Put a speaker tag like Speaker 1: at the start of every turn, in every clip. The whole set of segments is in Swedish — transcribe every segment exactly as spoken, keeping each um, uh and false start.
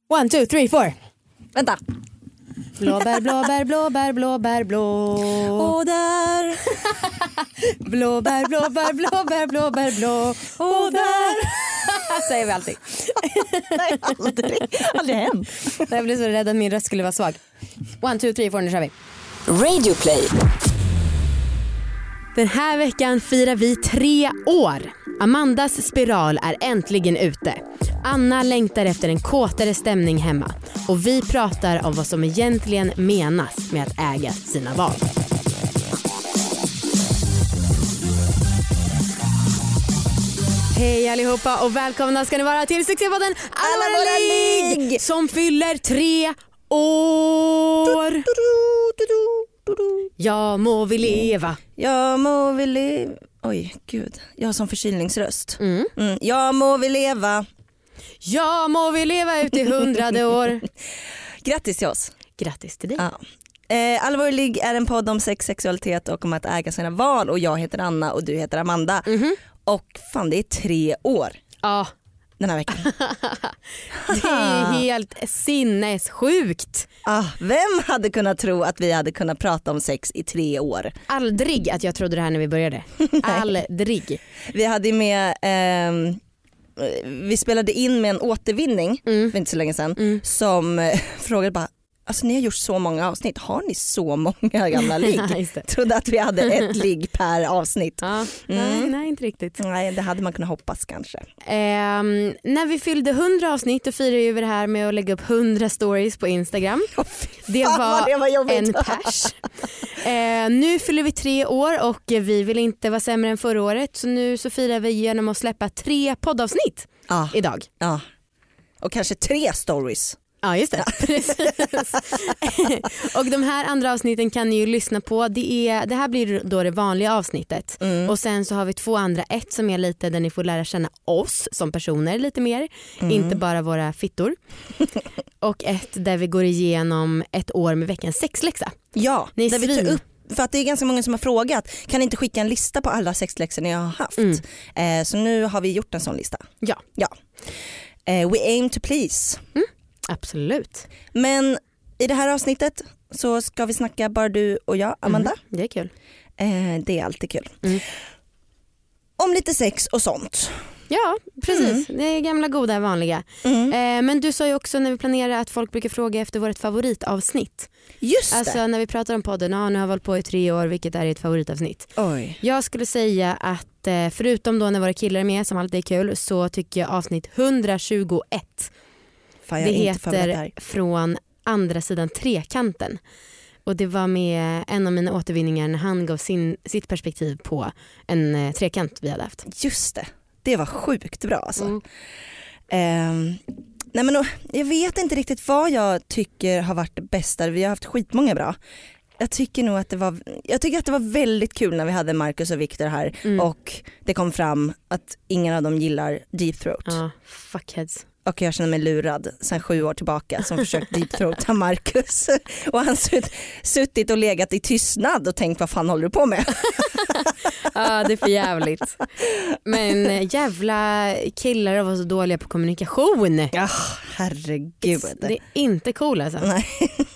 Speaker 1: One, two, three, four.
Speaker 2: Vänta.
Speaker 1: Blåbär, blåbär, blåbär, blåbär, blå.
Speaker 2: Och där.
Speaker 1: Blåbär, blåbär, blåbär, blåbär, blå. Och där. Säger vi alltid.
Speaker 2: Nej, aldrig. Aldrig hänt.
Speaker 1: Jag blev så rädd att min röst skulle vara svag. One, two, three, four, nu kör vi.
Speaker 3: Radio Play.
Speaker 1: Den här veckan firar vi tre år. Amandas spiral är äntligen ute. Anna längtar efter en kåtare stämning hemma. Och vi pratar om vad som egentligen menas med att äga sina val. Hej allihopa och välkomna ska ni vara till succépodden Alla våra ligg som fyller tre år. Jag må vi leva.
Speaker 2: Jag må vi leva. Oj, gud. Jag har som förkylningsröst.
Speaker 1: Mm.
Speaker 2: Mm. Jag må vi leva.
Speaker 1: Jag må vi leva ut i hundrade år.
Speaker 2: Grattis till oss.
Speaker 1: Grattis till dig.
Speaker 2: Ja. Eh, Alla våra ligg är en podd om sex, sexualitet och om att äga sina val. Och jag heter Anna och du heter Amanda.
Speaker 1: Mm-hmm.
Speaker 2: Och fan, det är tre år
Speaker 1: Ja.
Speaker 2: den här veckan.
Speaker 1: Det är helt sinnessjukt.
Speaker 2: Ah, vem hade kunnat tro att vi hade kunnat prata om sex i tre år?
Speaker 1: Aldrig att jag trodde det här när vi började. Aldrig.
Speaker 2: Vi hade med eh, vi spelade in med en återvinning
Speaker 1: Mm.
Speaker 2: för inte så länge sedan
Speaker 1: Mm.
Speaker 2: som eh, frågade bara, alltså ni har gjort så många avsnitt, har ni så många gamla ligg?
Speaker 1: Just det.
Speaker 2: Trodde att vi hade ett ligg per avsnitt.
Speaker 1: Ja, nej,
Speaker 2: Mm.
Speaker 1: nej, inte riktigt.
Speaker 2: Nej, det hade man kunnat hoppas kanske.
Speaker 1: Ehm, när vi fyllde hundra avsnitt då firade vi det här med att lägga upp hundra stories på Instagram.
Speaker 2: Oh,
Speaker 1: Det
Speaker 2: fan,
Speaker 1: var,
Speaker 2: vad det var jobbigt.
Speaker 1: en pers. Eh, nu fyller vi tre år och vi vill inte vara sämre än förra året. Så nu så firar vi genom att släppa tre poddavsnitt
Speaker 2: Ja,
Speaker 1: idag.
Speaker 2: ja. Och kanske tre stories.
Speaker 1: Ja, just det. Precis. Och de här andra avsnitten kan ni ju lyssna på. Det, är, det här blir då det vanliga avsnittet.
Speaker 2: Mm.
Speaker 1: Och sen så har vi två andra. Ett som är lite där ni får lära känna oss som personer lite mer.
Speaker 2: Mm.
Speaker 1: Inte bara våra fittor. Och ett där vi går igenom ett år med veckans sexläxa.
Speaker 2: Ja,
Speaker 1: Ni är
Speaker 2: där vi tar
Speaker 1: svin.
Speaker 2: upp, för att det är ganska många som har frågat, kan ni inte skicka en lista på alla sexläxor ni har haft?
Speaker 1: Mm.
Speaker 2: Eh, så nu har vi gjort en sån lista.
Speaker 1: Ja,
Speaker 2: Ja. Eh, we aim to please.
Speaker 1: absolut.
Speaker 2: Men i det här avsnittet så ska vi snacka bara du och jag, Amanda.
Speaker 1: Mm, det är kul.
Speaker 2: Eh, det är alltid kul.
Speaker 1: Mm.
Speaker 2: Om lite sex och sånt.
Speaker 1: Ja, precis. Det är gamla goda vanliga.
Speaker 2: Mm.
Speaker 1: Eh, men du sa ju också när vi planerar att folk brukar fråga efter vårt favoritavsnitt.
Speaker 2: Just det.
Speaker 1: Alltså när vi pratar om podden, ja, nu har vi hållit på i tre år, vilket är ert favoritavsnitt.
Speaker 2: Oj.
Speaker 1: Jag skulle säga att eh, förutom då när våra killar är med, som alltid är kul, så tycker jag avsnitt etthundratjugoett.
Speaker 2: Fan, jag
Speaker 1: Det
Speaker 2: är inte förberedd
Speaker 1: heter
Speaker 2: här.
Speaker 1: Från andra sidan trekanten. Och det var med en av mina återvinningar när han gav sin, sitt perspektiv på en eh, trekant vi hade haft.
Speaker 2: Just det. Det var sjukt bra alltså.
Speaker 1: Mm.
Speaker 2: Ehm, nej men, och, jag vet inte riktigt vad jag tycker har varit det bästa. Vi har haft skitmånga bra. Jag tycker nog att det var, jag tycker att det var väldigt kul när vi hade Marcus och Victor här.
Speaker 1: Mm.
Speaker 2: Och det kom fram att ingen av dem gillar deep throat.
Speaker 1: Ja, fuckheads.
Speaker 2: Och jag känner mig lurad sedan sju år tillbaka som försökt deep throata Marcus. Och han sutt, suttit och legat i tystnad och tänkt, vad fan håller du på med?
Speaker 1: Ja, det är för jävligt. Men eh, jävla killar var så dåliga på kommunikation.
Speaker 2: Ja, herregud.
Speaker 1: Det är inte cool alltså.
Speaker 2: Nej.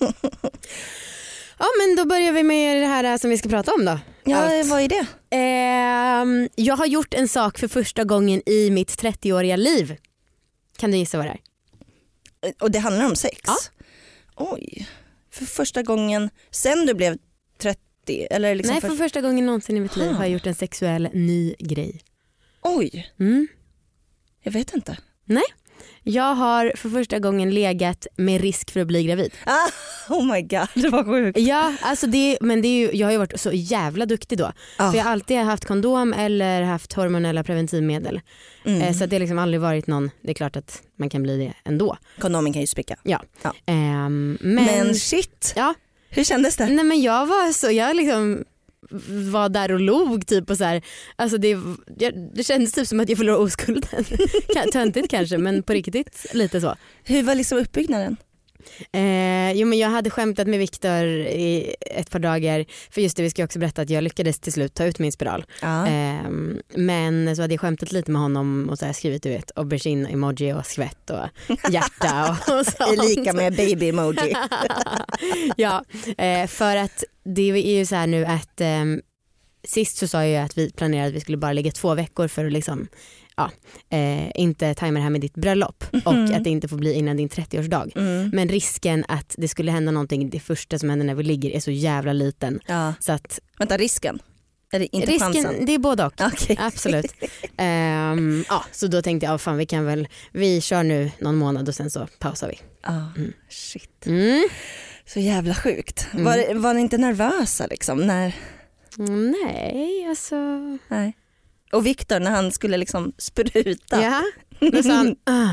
Speaker 1: Ja, men då börjar vi med det här som vi ska prata om då.
Speaker 2: Ja,
Speaker 1: Allt.
Speaker 2: vad är det?
Speaker 1: Ehm, jag har gjort en sak för första gången i mitt trettioåriga liv. Kan du gissa vad det är?
Speaker 2: Och det handlar om sex?
Speaker 1: Ja.
Speaker 2: Oj, för första gången sen du blev trettio? Eller liksom
Speaker 1: Nej,
Speaker 2: för...
Speaker 1: för första gången någonsin i mitt liv
Speaker 2: Ah.
Speaker 1: har jag gjort en sexuell ny grej.
Speaker 2: Oj,
Speaker 1: Mm.
Speaker 2: jag vet inte.
Speaker 1: Nej, jag har för första gången legat med risk för att bli gravid.
Speaker 2: Ah, oh my god, det var sjukt.
Speaker 1: Ja, alltså det, men det är ju, jag har ju varit så jävla duktig då.
Speaker 2: Ah.
Speaker 1: För jag har alltid haft kondom eller haft hormonella preventivmedel.
Speaker 2: Mm.
Speaker 1: Eh, så det har liksom aldrig varit någon, det är klart att man kan bli det ändå.
Speaker 2: Kondomen kan ju spricka.
Speaker 1: Ja.
Speaker 2: Ja.
Speaker 1: Ehm, men,
Speaker 2: Men shit,
Speaker 1: ja,
Speaker 2: hur kändes det?
Speaker 1: nej men jag var så, jag liksom var där och log typ och så här, alltså det, jag, det kändes typ som att jag förlorade oskulden. Töntigt kanske, men på riktigt lite så.
Speaker 2: Hur var liksom uppbyggnaden?
Speaker 1: Eh, jo men jag hade skämtat med Viktor i ett par dagar, för just det, vi ska också berätta att jag lyckades till slut ta ut min spiral.
Speaker 2: Ja.
Speaker 1: Eh, men så hade jag skämtat lite med honom och så här skrivit, du vet, aubergine-emoji och skvätt och hjärta och, och sånt.
Speaker 2: Är lika med baby-emoji.
Speaker 1: Ja, eh, för att det är ju så här nu att eh, sist så sa jag att vi planerade att vi skulle bara ligga två veckor för att liksom ja, eh, inte tajma det här med ditt bröllop mm. och att det inte får bli innan din trettioårsdag. Mm. Men risken att det skulle hända någonting, det första som händer när vi ligger, är så jävla liten.
Speaker 2: Ja.
Speaker 1: Så att,
Speaker 2: vänta, risken? Eller inte
Speaker 1: risken,
Speaker 2: chansen?
Speaker 1: det är både och.
Speaker 2: Okay.
Speaker 1: Absolut. um, ja, så då tänkte jag, oh, fan, vi kan väl, vi kör nu någon månad och sen så pausar vi.
Speaker 2: Ah,
Speaker 1: mm.
Speaker 2: Shit.
Speaker 1: Mm.
Speaker 2: Så jävla sjukt.
Speaker 1: Mm.
Speaker 2: Var, var ni inte nervösa liksom? När...
Speaker 1: Mm, nej, alltså...
Speaker 2: Nej. Och Viktor när han skulle liksom spruta.
Speaker 1: Ja, då sa han... Ah.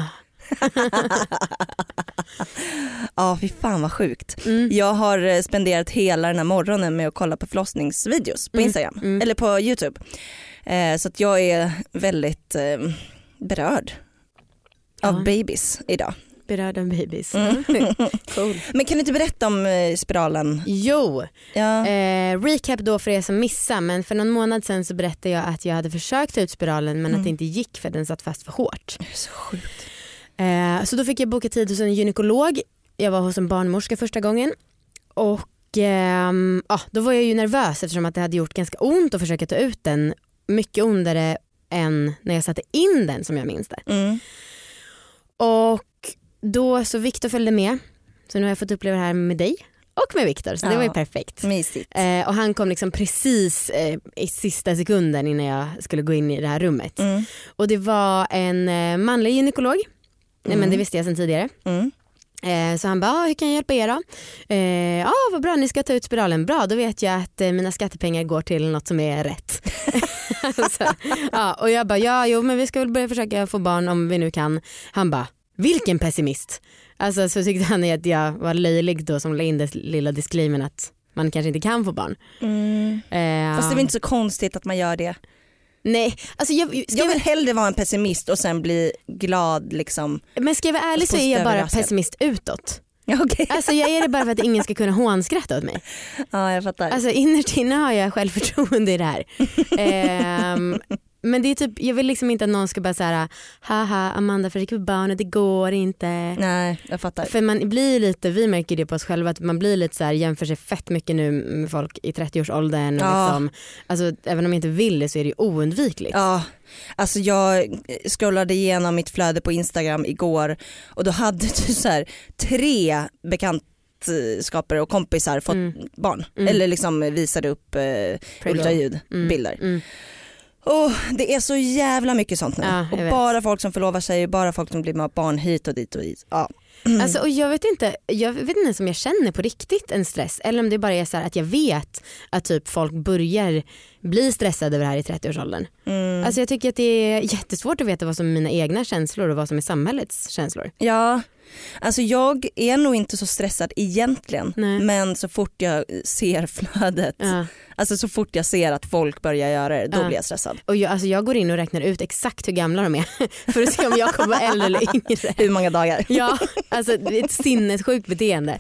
Speaker 2: Ja, fy fan vad sjukt. Mm. Jag har spenderat hela den här morgonen med att kolla på förlossningsvideos på Instagram. Mm. Mm. Eller på YouTube. Eh, så att jag är väldigt eh, berörd av ja. babies idag.
Speaker 1: Berörd av babies.
Speaker 2: Mm. Cool. Men kan du inte berätta om eh, spiralen?
Speaker 1: Jo,
Speaker 2: ja.
Speaker 1: eh, recap då för er som missar. Men för någon månad sedan så berättade jag att jag hade försökt ta ut spiralen men mm. att det inte gick för den satt fast för hårt.
Speaker 2: Det är så sjukt.
Speaker 1: Eh, så då fick jag boka tid hos en gynekolog. Jag var hos en barnmorska första gången. Och eh, ah, då var jag ju nervös eftersom att det hade gjort ganska ont att försöka ta ut den. Mycket ondare än när jag satte in den, som jag minns det. Mm. Och då så Viktor följde med. Så nu har jag fått uppleva det här med dig och med Viktor. Så ja, det var ju perfekt. Eh, och han kom liksom precis eh, i sista sekunden innan jag skulle gå in i det här rummet. Mm. Och det var en eh, manlig gynekolog. Mm. Nej, men det visste jag sedan tidigare. Mm. Eh, så han bara, ah, hur kan jag hjälpa er då? Eh, ja, ah, vad bra, ni ska ta ut spiralen. Bra, då vet jag att eh, mina skattepengar går till något som är rätt. Så, ja, och jag bara, ja, jo, men vi ska väl börja försöka få barn om vi nu kan. Han bara, vilken pessimist. Alltså så tyckte han att jag var löjlig då som la in det lilla disclaimen att man kanske inte kan få barn. Mm. Eh,
Speaker 2: Fast det är inte så konstigt att man gör det.
Speaker 1: Nej, alltså jag, ska
Speaker 2: jag vill hellre vara en pessimist och sen bli glad liksom.
Speaker 1: Men ska jag vara ärlig så är jag bara pessimist utåt.
Speaker 2: Okay.
Speaker 1: Alltså jag är det bara för att ingen ska kunna hånskratta åt mig.
Speaker 2: Ja, jag fattar.
Speaker 1: Alltså innerst inne har jag självförtroende i det här. ehm, men det är typ, jag vill liksom inte att någon ska bara säga haha Amanda försöker för barnet, det går inte.
Speaker 2: Nej, jag fattar.
Speaker 1: För man blir lite, vi märker det på oss själva att man blir lite så här, jämför sig fett mycket nu med folk i trettioårsåldern.
Speaker 2: Ja.
Speaker 1: Liksom, alltså även om jag inte vill det så är det ju oundvikligt.
Speaker 2: Ja, alltså jag scrollade igenom mitt flöde på Instagram igår och då hade du så här tre bekantskaper och kompisar fått mm. barn. Mm. Eller liksom visade upp eh, ultraljudbilder. Mm. Mm. Oh, det är så jävla mycket sånt nu. Ja, och bara folk som förlovar sig, bara folk som blir med barn hit och dit och dit. Ja. Mm.
Speaker 1: Alltså, och jag vet inte, jag vet inte ens om jag känner på riktigt en stress eller om det bara är så här att jag vet att typ folk börjar bli stressade över det här i trettioårsåldern. Mm. Alltså jag tycker att det är jättesvårt att veta vad som är mina egna känslor och vad som är samhällets känslor.
Speaker 2: Ja, alltså jag är nog inte så stressad egentligen. Nej. Men så fort jag ser flödet, ja. Alltså så fort jag ser att folk börjar göra det, då ja. blir jag stressad.
Speaker 1: Och jag, alltså jag går in och räknar ut exakt hur gamla de är för att se om jag kommer vara äldre eller yngre.
Speaker 2: Hur många dagar?
Speaker 1: Ja, alltså det är ett sinnessjukt beteende.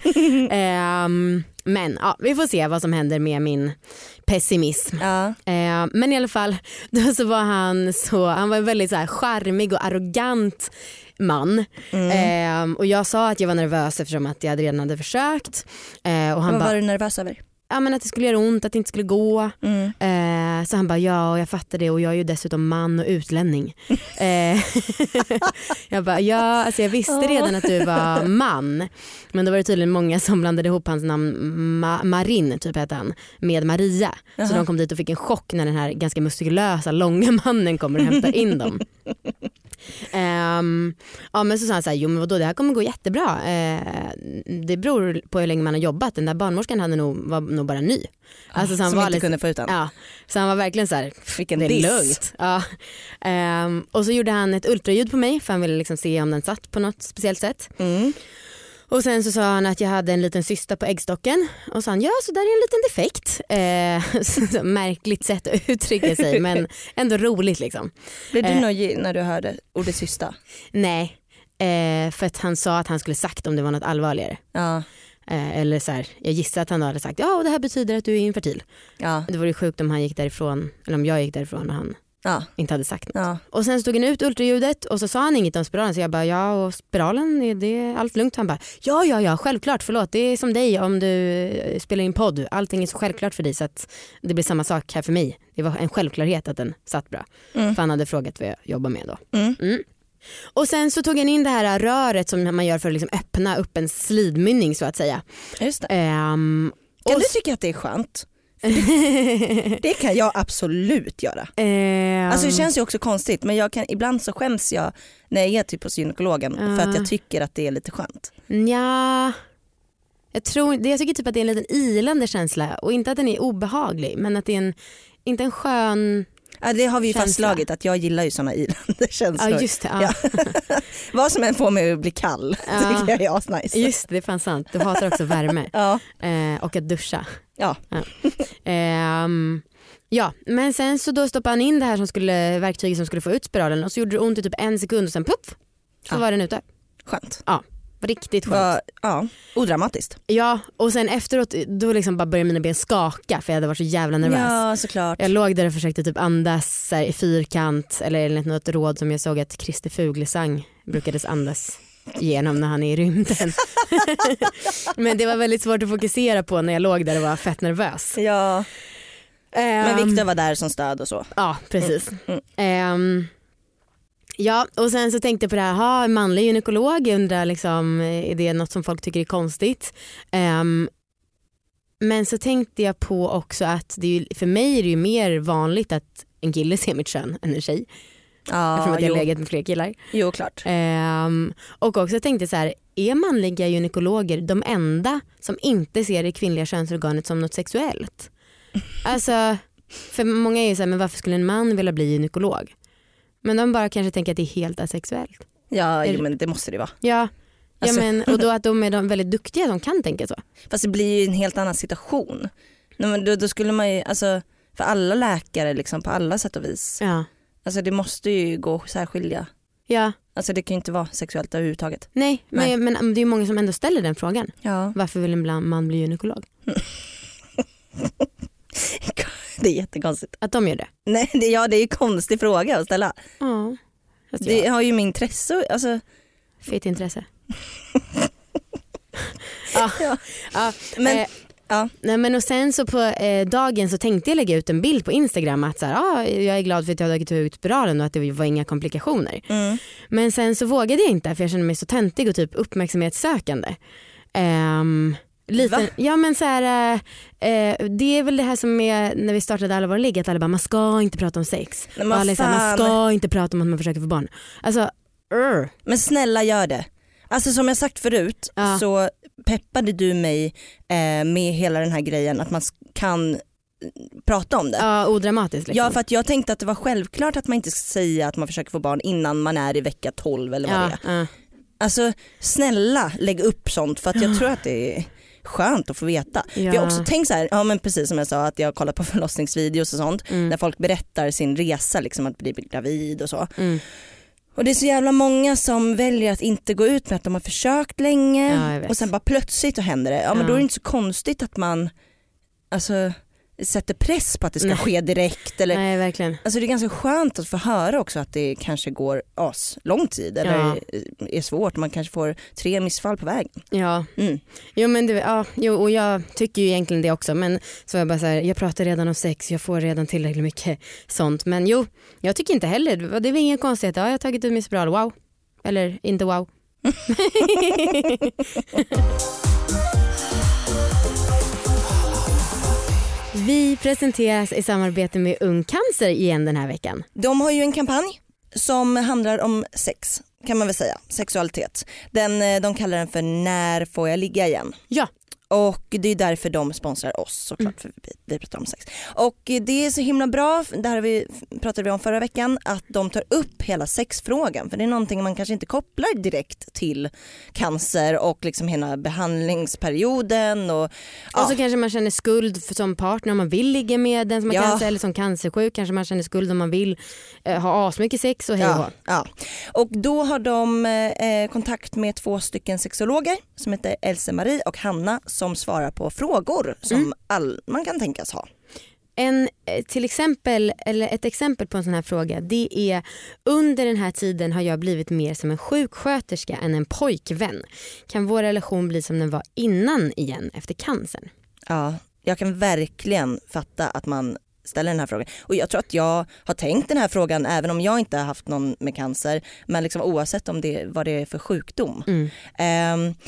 Speaker 1: um, men ja, vi får se vad som händer med min pessimism. Ja. Uh, men i alla fall, då så var han så, han var väldigt så här charmig och arrogant man. Mm. Uh, och jag sa att jag var nervös eftersom att jag redan hade försökt. Uh, och han
Speaker 2: vad
Speaker 1: ba-
Speaker 2: var du nervös över?
Speaker 1: Ja, men att det skulle göra ont, att det inte skulle gå. Mm. Eh, så han bara, ja, och jag fattar det och jag är ju dessutom man och utlänning. eh, jag bara, ja, alltså jag visste redan att du var man. Men då var det tydligen många som blandade ihop hans namn Ma- Marin, typ hette han, med Maria. Uh-huh. Så de kom dit och fick en chock när den här ganska muskulösa, långa mannen kommer och hämtar in dem. Um, ja men så sa han så här, jo men vadå, det här kommer gå jättebra. uh, Det beror på hur länge man har jobbat. Den där barnmorskan hade nog, var nog bara ny. Alltså, så han
Speaker 2: som
Speaker 1: var
Speaker 2: inte
Speaker 1: lite,
Speaker 2: kunde få ut den.
Speaker 1: Ja, så han var verkligen så här,
Speaker 2: vilken
Speaker 1: det är
Speaker 2: diss.
Speaker 1: lugnt. Ja. um, Och så gjorde han ett ultraljud på mig för han ville liksom se om den satt på något speciellt sätt. Mm. Och sen så sa han att jag hade en liten cysta på äggstocken. Och sa han, ja så där är en liten defekt. Eh, så, så, märkligt sätt att uttrycka sig men ändå roligt liksom.
Speaker 2: Blev du
Speaker 1: eh,
Speaker 2: nöjd när du hörde ordet cysta?
Speaker 1: Nej. Eh, för att han sa att han skulle sagt om det var något allvarligare.
Speaker 2: Ja.
Speaker 1: Eh, eller så här, jag gissar att han hade sagt ja, det här betyder att du är infertil.
Speaker 2: Ja.
Speaker 1: Det vore sjukt om han gick därifrån, eller om jag gick därifrån och han
Speaker 2: ja.
Speaker 1: inte hade sagt något.
Speaker 2: Ja.
Speaker 1: Och sen stod han ut ultraljudet och så sa han inget om spiralen, så jag bara ja, och spiralen, är det allt lugnt? Han bara ja, ja, ja, självklart, förlåt, det är som dig om du spelar in podd, allting är så självklart för dig så att det blir samma sak här för mig. Det var en självklarhet att den satt bra. Mm. För han hade frågat vad jag jobbar med då.
Speaker 2: Mm.
Speaker 1: Mm. Och sen så tog han in det här röret som man gör för att liksom öppna upp en slidmynning så att säga.
Speaker 2: Just det.
Speaker 1: Um,
Speaker 2: kan
Speaker 1: och...
Speaker 2: du tycka att det är skönt? Det, det kan jag absolut göra. Um... Alltså det känns ju också konstigt, men jag kan, ibland så skäms jag när jag är typ hos gynekologen uh... för att jag tycker att det är lite skönt.
Speaker 1: Ja, jag, tror, jag tycker typ att det är en liten ilande känsla och inte att den är obehaglig, men att det är en, inte en skön...
Speaker 2: Ja, det har vi ju
Speaker 1: känsla.
Speaker 2: Fastslagit att jag gillar ju såna ilande känslor.
Speaker 1: Ja, just det. Ja.
Speaker 2: Ja. Vad som än får mig att bli kall ja. tycker jag är asnice.
Speaker 1: Just det, det är fan sant. Du hatar också värme
Speaker 2: ja.
Speaker 1: eh, och att duscha.
Speaker 2: Ja.
Speaker 1: Ja. Eh, ja, men sen så då stoppade han in det här som skulle, verktyget som skulle få ut spiralen och så gjorde det ont i typ en sekund och sen puff så
Speaker 2: ja.
Speaker 1: var den ute.
Speaker 2: Skönt.
Speaker 1: Ja. Riktigt skönt.
Speaker 2: Va, ja, odramatiskt.
Speaker 1: Ja, och sen efteråt då liksom bara började mina ben skaka för jag hade varit så jävla nervös.
Speaker 2: Ja, såklart.
Speaker 1: Jag låg där och försökte typ andas här, i fyrkant eller enligt något råd som jag såg att Christer Fuglesang brukades andas igenom när han är i rymden. Men det var väldigt svårt att fokusera på när jag låg där och var fett nervös.
Speaker 2: Ja.
Speaker 1: Um,
Speaker 2: Men Victor var där som stöd och så.
Speaker 1: Ja, precis.
Speaker 2: Mm. Mm.
Speaker 1: Um, Ja, och sen så tänkte jag på det här, ha, manlig gynekolog, jag undrar liksom, är det något som folk tycker är konstigt? Um, men så tänkte jag på också att det är ju, för mig är det ju mer vanligt att en kille ser mitt kön än en tjej.
Speaker 2: Ja,
Speaker 1: Eftersom att jag
Speaker 2: jo.
Speaker 1: har legat med fler killar.
Speaker 2: Jo, klart.
Speaker 1: Um, och också tänkte jag så här, är manliga gynekologer de enda som inte ser det kvinnliga könsorganet som något sexuellt? Alltså, för många är ju så här, men varför skulle en man vilja bli gynekolog? Men de bara kanske tänker att det är helt asexuellt.
Speaker 2: Ja, jo, men det måste det vara.
Speaker 1: Ja,
Speaker 2: alltså.
Speaker 1: ja men, och då att de är de väldigt duktiga, de kan tänka så.
Speaker 2: Fast det blir ju en helt annan situation. Men då, då skulle man ju, alltså, för alla läkare liksom, på alla sätt och vis.
Speaker 1: Ja.
Speaker 2: Alltså det måste ju gå särskilja.
Speaker 1: Ja.
Speaker 2: Alltså det kan ju inte vara sexuellt överhuvudtaget.
Speaker 1: Nej,
Speaker 2: Nej.
Speaker 1: Men, men det är ju många som ändå ställer den frågan.
Speaker 2: Ja.
Speaker 1: Varför vill en man bli gynekolog?
Speaker 2: Det är jättekonstigt.
Speaker 1: Att de gör det?
Speaker 2: Nej, det, ja, det är ju en konstig fråga att ställa.
Speaker 1: Ja.
Speaker 2: Det har ju min intresse. Alltså...
Speaker 1: Fett intresse. ja.
Speaker 2: Ja.
Speaker 1: Ja.
Speaker 2: Men,
Speaker 1: eh,
Speaker 2: ja.
Speaker 1: Nej, men och sen så på eh, dagen så tänkte jag lägga ut en bild på Instagram att så här, ah, jag är glad för att jag har tagit ut spiralen och att det var inga komplikationer.
Speaker 2: Mm.
Speaker 1: Men sen så vågade jag inte för jag kände mig så töntig och typ uppmärksamhetssökande. Um, Lite, ja men så här, eh, det är väl det här som är när vi startade Alla våra ligg, att alla bara, man ska inte prata om sex.
Speaker 2: Men
Speaker 1: och alla så här, man ska inte prata om att man försöker få barn. Alltså, uh.
Speaker 2: Men snälla gör det. Alltså som jag sagt förut ja. så peppade du mig eh, med hela den här grejen att man kan prata om det.
Speaker 1: Ja, odramatiskt liksom.
Speaker 2: Ja, för att jag tänkte att det var självklart att man inte ska säga att man försöker få barn innan man är i vecka tolv eller vad
Speaker 1: ja,
Speaker 2: det är.
Speaker 1: Ja.
Speaker 2: Alltså snälla lägg upp sånt för att jag tror att det är skönt att få veta.
Speaker 1: Ja.
Speaker 2: För jag har också tänkt så här, ja men precis som jag sa att jag har kollat på förlossningsvideos och sånt mm. där folk berättar sin resa liksom att bli gravid och så.
Speaker 1: Mm.
Speaker 2: Och det är så jävla många som väljer att inte gå ut med att de har försökt länge
Speaker 1: ja,
Speaker 2: och sen bara plötsligt så händer det. Ja, men
Speaker 1: ja.
Speaker 2: då är det inte så konstigt att man alltså sätter press på att det ska Nej. ske direkt eller.
Speaker 1: Nej, verkligen.
Speaker 2: Alltså det är ganska skönt att få höra också att det kanske går as lång tid eller ja. är svårt, man kanske får tre missfall på vägen.
Speaker 1: Ja.
Speaker 2: Mm.
Speaker 1: Jo men det, ja, jo, och jag tycker ju egentligen det också, men så jag bara så här, jag pratar redan om sex, jag får redan tillräckligt mycket sånt, men jo, jag tycker inte heller, det är väl ingen konstighet, ja, jag har tagit ut min spiral, wow. Eller inte wow. Vi presenteras i samarbete med Ung Cancer igen den här veckan.
Speaker 2: De har ju en kampanj som handlar om sex, kan man väl säga, sexualitet. Den, de kallar den för När får jag ligga igen?
Speaker 1: Ja,
Speaker 2: Och det är därför de sponsrar oss såklart, mm. för vi, vi pratar om sex. Och det är så himla bra, det här vi, pratade vi om förra veckan, att de tar upp hela sexfrågan. För det är någonting man kanske inte kopplar direkt till cancer och liksom hela behandlingsperioden. Och, ja.
Speaker 1: och så kanske man känner skuld för, som partner om man vill ligga med den som har
Speaker 2: ja.
Speaker 1: cancer, eller som cancersjuk kanske man känner skuld om man vill eh, ha asmycket sex och hej
Speaker 2: ja. ja. Och då har de eh, kontakt med två stycken sexologer som heter Else-Marie och Hanna, som svarar på frågor som mm. all, man kan tänkas ha.
Speaker 1: En, till exempel, eller ett exempel på en sån här fråga, det är: under den här tiden har jag blivit mer som en sjuksköterska än en pojkvän. Kan vår relation bli som den var innan igen efter cancern?
Speaker 2: Ja, jag kan verkligen fatta att man ställer den här frågan. Och jag tror att jag har tänkt den här frågan även om jag inte har haft någon med cancer, men liksom oavsett om det, vad det är för sjukdom. Mm. Um,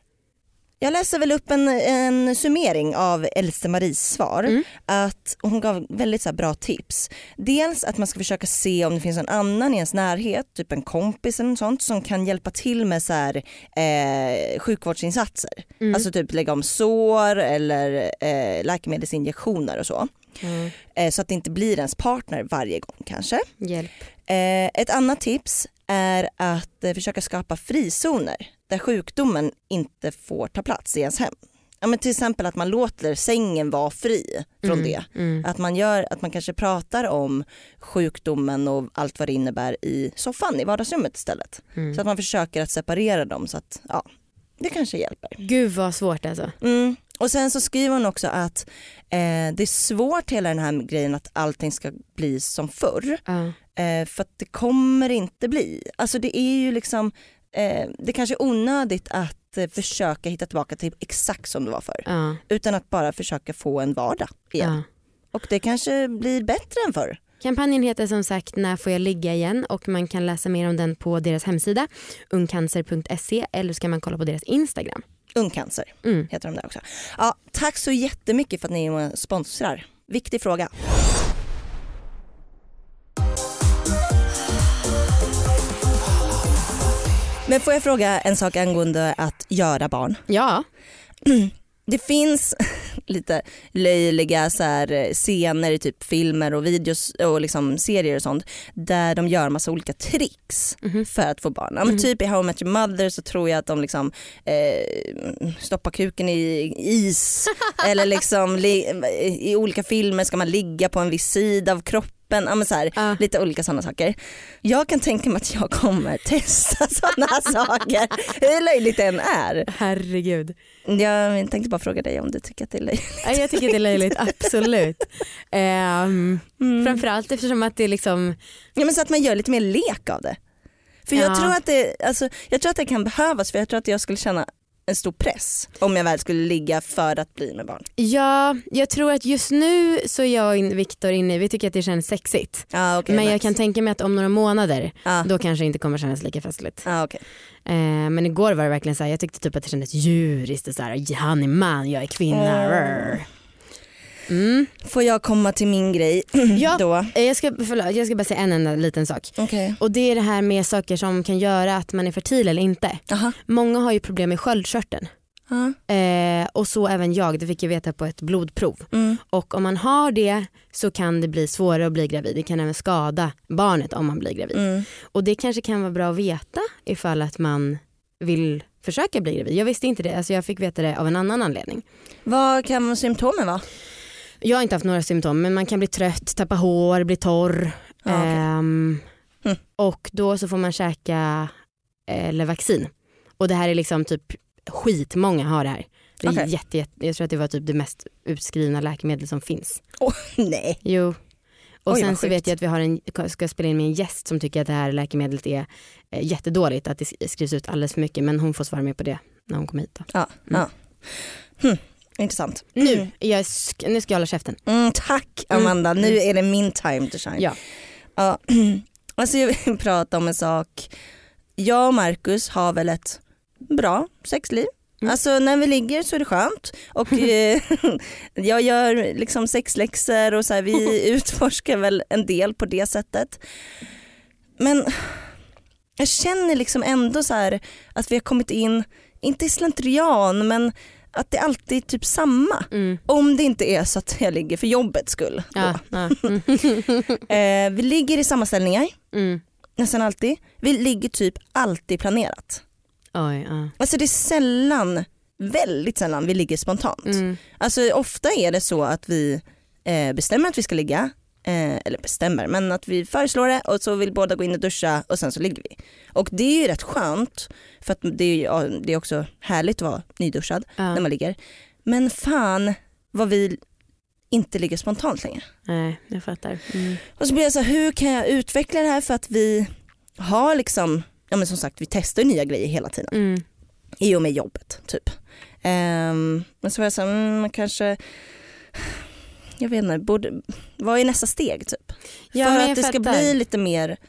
Speaker 2: Jag läser väl upp en, en summering av Else-Maries svar. Mm. Att hon gav väldigt så här bra tips. Dels att man ska försöka se om det finns någon annan i ens närhet, typ en kompis eller något sånt, som kan hjälpa till med så här, eh, sjukvårdsinsatser. Mm. Alltså typ lägga om sår eller eh, läkemedelsinjektioner och så. Mm. Eh, så att det inte blir ens partner varje gång kanske.
Speaker 1: Hjälp.
Speaker 2: Eh, ett annat tips är att eh, försöka skapa frizoner där sjukdomen inte får ta plats i ens hem. Ja, men till exempel att man låter sängen vara fri från mm, det. Mm. Att man gör, att man kanske pratar om sjukdomen och allt vad det innebär i soffan i vardagsrummet istället. Mm. Så att man försöker att separera dem så att ja, det kanske hjälper.
Speaker 1: Gud vad svårt alltså.
Speaker 2: Mm. Och sen så skriver hon också att eh, det är svårt hela den här grejen att allting ska bli som förr. Uh. Eh, för att det kommer inte bli. Alltså det är ju liksom, eh, det kanske är onödigt att eh, försöka hitta tillbaka till exakt som det var förr. Uh. Utan att bara försöka få en vardag igen. Uh. Och det kanske blir bättre än förr.
Speaker 1: Kampanjen heter som sagt När får jag ligga igen, och man kan läsa mer om den på deras hemsida ungcancer punkt se, eller så kan man kolla på deras Instagram.
Speaker 2: Ungcancer mm. heter de där också. Ja, tack så jättemycket för att ni sponsrar. Viktig fråga. Men får jag fråga en sak angående att göra barn?
Speaker 1: Ja.
Speaker 2: Det finns lite löjliga så här scener i typ filmer och videos och liksom serier och sånt där de gör massa olika tricks mm-hmm. för att få barn. Ja, men typ i How I Met Your Mother så tror jag att de liksom eh, stoppar kuken i is eller liksom li- i olika filmer ska man ligga på en viss sida av kroppen. Ja, men så här, uh. lite olika sådana saker. Jag kan tänka mig att jag kommer testa sådana saker. Hur löjligt det än är.
Speaker 1: Herregud.
Speaker 2: Jag tänkte bara fråga dig om du tycker att det är löjligt.
Speaker 1: Ja, jag tycker att det är löjligt, absolut. Um, mm. Framförallt eftersom att det är liksom...
Speaker 2: Ja, men så att man gör lite mer lek av det. För jag,
Speaker 1: ja.
Speaker 2: tror att det, alltså, jag tror att det kan behövas, för jag tror att jag skulle känna en stor press om jag väl skulle ligga för att bli med barn.
Speaker 1: Ja, jag tror att just nu så är jag och Viktor inne i, vi tycker att det känns sexigt.
Speaker 2: Ah, okay,
Speaker 1: men
Speaker 2: nice.
Speaker 1: Jag kan tänka mig att om några månader
Speaker 2: ah.
Speaker 1: då kanske inte kommer kännas lika festligt.
Speaker 2: Ah, okay.
Speaker 1: eh, men igår var det verkligen så här, jag tyckte typ att det kändes djuriskt och så här, han är man, jag är kvinna.
Speaker 2: Oh. Mm. Får jag komma till min grej
Speaker 1: ja,
Speaker 2: då?
Speaker 1: Jag ska, förlåt, jag ska bara säga en enda liten sak.
Speaker 2: Okay.
Speaker 1: Och det är det här med saker som kan göra att man är fertil eller inte.
Speaker 2: Aha.
Speaker 1: Många har ju problem med sköldkörteln. Uh-huh. Eh, och så även jag, det fick jag veta på ett blodprov. Mm. Och om man har det så kan det bli svårare att bli gravid. Det kan även skada barnet om man blir gravid. Mm. Och det kanske kan vara bra att veta ifall att man vill försöka bli gravid. Jag visste inte det, alltså jag fick veta det av en annan anledning.
Speaker 2: Vad kan symptomen vara?
Speaker 1: Jag har inte haft några symptom, men man kan bli trött, tappa hår, bli torr. Ah, okay. ehm, mm. Och då så får man käka eller vaccin. Och det här är liksom typ skitmånga har det här. Det är okay. jätte, jätte, jag tror att det var typ det mest utskrivna läkemedel som finns.
Speaker 2: Oh, nej.
Speaker 1: Jo. Och
Speaker 2: Oj,
Speaker 1: sen så vet jag att vi har en, ska spela in med en gäst som tycker att det här läkemedlet är eh, jättedåligt, att det skrivs ut alldeles för mycket, men hon får svara med på det när hon kommer hit då.
Speaker 2: Ja, mm. ja. Hm. Intressant.
Speaker 1: Nu, mm. jag sk- nu ska jag hålla käften.
Speaker 2: Mm, tack Amanda, mm. nu är det min time to shine.
Speaker 1: Ja.
Speaker 2: Ja. Alltså jag vill prata om en sak. Jag och Marcus har väl ett bra sexliv. Mm. Alltså när vi ligger så är det skönt. Och eh, jag gör liksom sexläxor och så här, vi utforskar väl en del på det sättet. Men jag känner liksom ändå så här att vi har kommit in, inte i slentrian, men att det alltid är typ samma.
Speaker 1: Mm.
Speaker 2: Om det inte är så att jag ligger för jobbets skull.
Speaker 1: Ja, ja. Mm.
Speaker 2: eh, vi ligger i samma ställningar.
Speaker 1: Mm.
Speaker 2: Nästan alltid. Vi ligger typ alltid planerat.
Speaker 1: Oj, ja.
Speaker 2: Alltså det är sällan, väldigt sällan vi ligger spontant.
Speaker 1: Mm.
Speaker 2: Alltså ofta är det så att vi eh, bestämmer att vi ska ligga. Eh, eller bestämmer, men att vi föreslår det och så vill båda gå in och duscha och sen så ligger vi. Och det är ju rätt skönt för att det är, ja, det är också härligt att vara nyduschad
Speaker 1: Ja.
Speaker 2: när man ligger. Men fan vad vi inte ligger spontant längre.
Speaker 1: Nej, jag fattar. Mm.
Speaker 2: Och så blir jag så här, hur kan jag utveckla det här för att vi har liksom, ja men som sagt vi testar nya grejer hela tiden.
Speaker 1: Mm.
Speaker 2: I och med jobbet typ. Um, men så var jag så här, mm, man kanske, jag vet inte, borde, vad är nästa steg typ?
Speaker 1: Ja,
Speaker 2: för
Speaker 1: men
Speaker 2: att
Speaker 1: jag
Speaker 2: det ska
Speaker 1: fattar.
Speaker 2: bli lite mer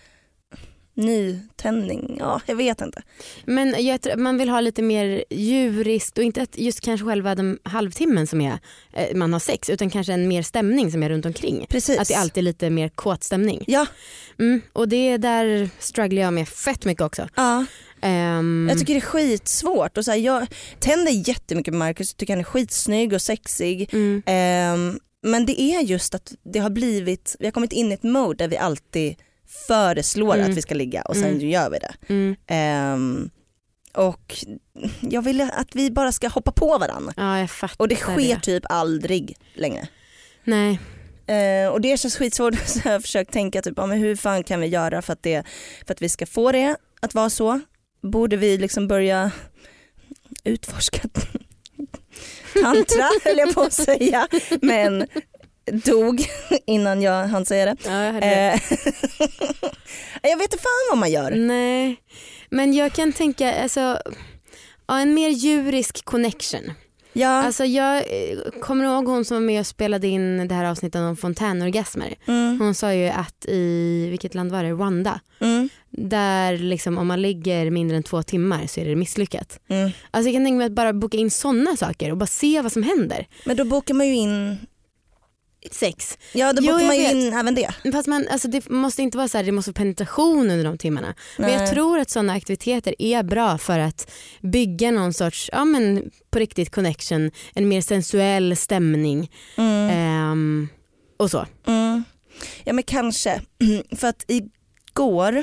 Speaker 2: nytändning, ja jag vet inte.
Speaker 1: Men jag tror, man vill ha lite mer djuriskt och inte att just kanske själva den halvtimmen som är, eh, man har sex, utan kanske en mer stämning som är runt omkring.
Speaker 2: Precis.
Speaker 1: Att det alltid är lite mer kåt stämning.
Speaker 2: Ja.
Speaker 1: Mm, och det är där strugglar jag med fett mycket också.
Speaker 2: Ja.
Speaker 1: Um,
Speaker 2: Jag tycker det är skitsvårt och så här, jag tänder jättemycket på Marcus, jag tycker han är skitsnygg och sexig.
Speaker 1: mm,
Speaker 2: Um, men det är just att det har blivit, vi har kommit in i ett mode där vi alltid föreslår
Speaker 1: Mm.
Speaker 2: att vi ska ligga och sen
Speaker 1: Mm.
Speaker 2: gör vi det.
Speaker 1: mm,
Speaker 2: Um, och jag vill att vi bara ska hoppa på varandra.
Speaker 1: ja, jag fattar
Speaker 2: Och det sker typ aldrig längre.
Speaker 1: Nej.
Speaker 2: Uh, och det känns skitsvårt, så jag har försökt tänka typ, ja, men hur fan kan vi göra för att, det, för att vi ska få det att vara så? Borde vi liksom börja utforska tantra, höll jag på att säga, men dog innan jag hann säga det.
Speaker 1: Ja, jag, hörde det.
Speaker 2: Eh, jag vet inte fan vad man gör.
Speaker 1: Nej, men jag kan tänka alltså, ja, en mer djurisk connection.
Speaker 2: Ja.
Speaker 1: Alltså jag eh, kommer ihåg hon som var med och spelade in det här avsnittet om fontänorgasmer.
Speaker 2: Mm.
Speaker 1: Hon sa ju att i, vilket land var det? Rwanda.
Speaker 2: Mm.
Speaker 1: Där liksom om man ligger mindre än två timmar så är det misslyckat.
Speaker 2: Mm.
Speaker 1: Alltså jag kan tänka mig att bara boka in sådana saker och bara se vad som händer.
Speaker 2: Men då bokar man ju in,
Speaker 1: Sex.
Speaker 2: ja då
Speaker 1: Jo,
Speaker 2: bokar
Speaker 1: jag
Speaker 2: man ju
Speaker 1: vet.
Speaker 2: in även det.
Speaker 1: Fast man, alltså det måste inte vara så här, det måste vara penetration under de timmarna. Men
Speaker 2: Nej.
Speaker 1: jag tror att sådana aktiviteter är bra för att bygga någon sorts, ja men på riktigt connection, en mer sensuell stämning
Speaker 2: Mm.
Speaker 1: ehm, och så.
Speaker 2: Mm. Ja men kanske, för att igår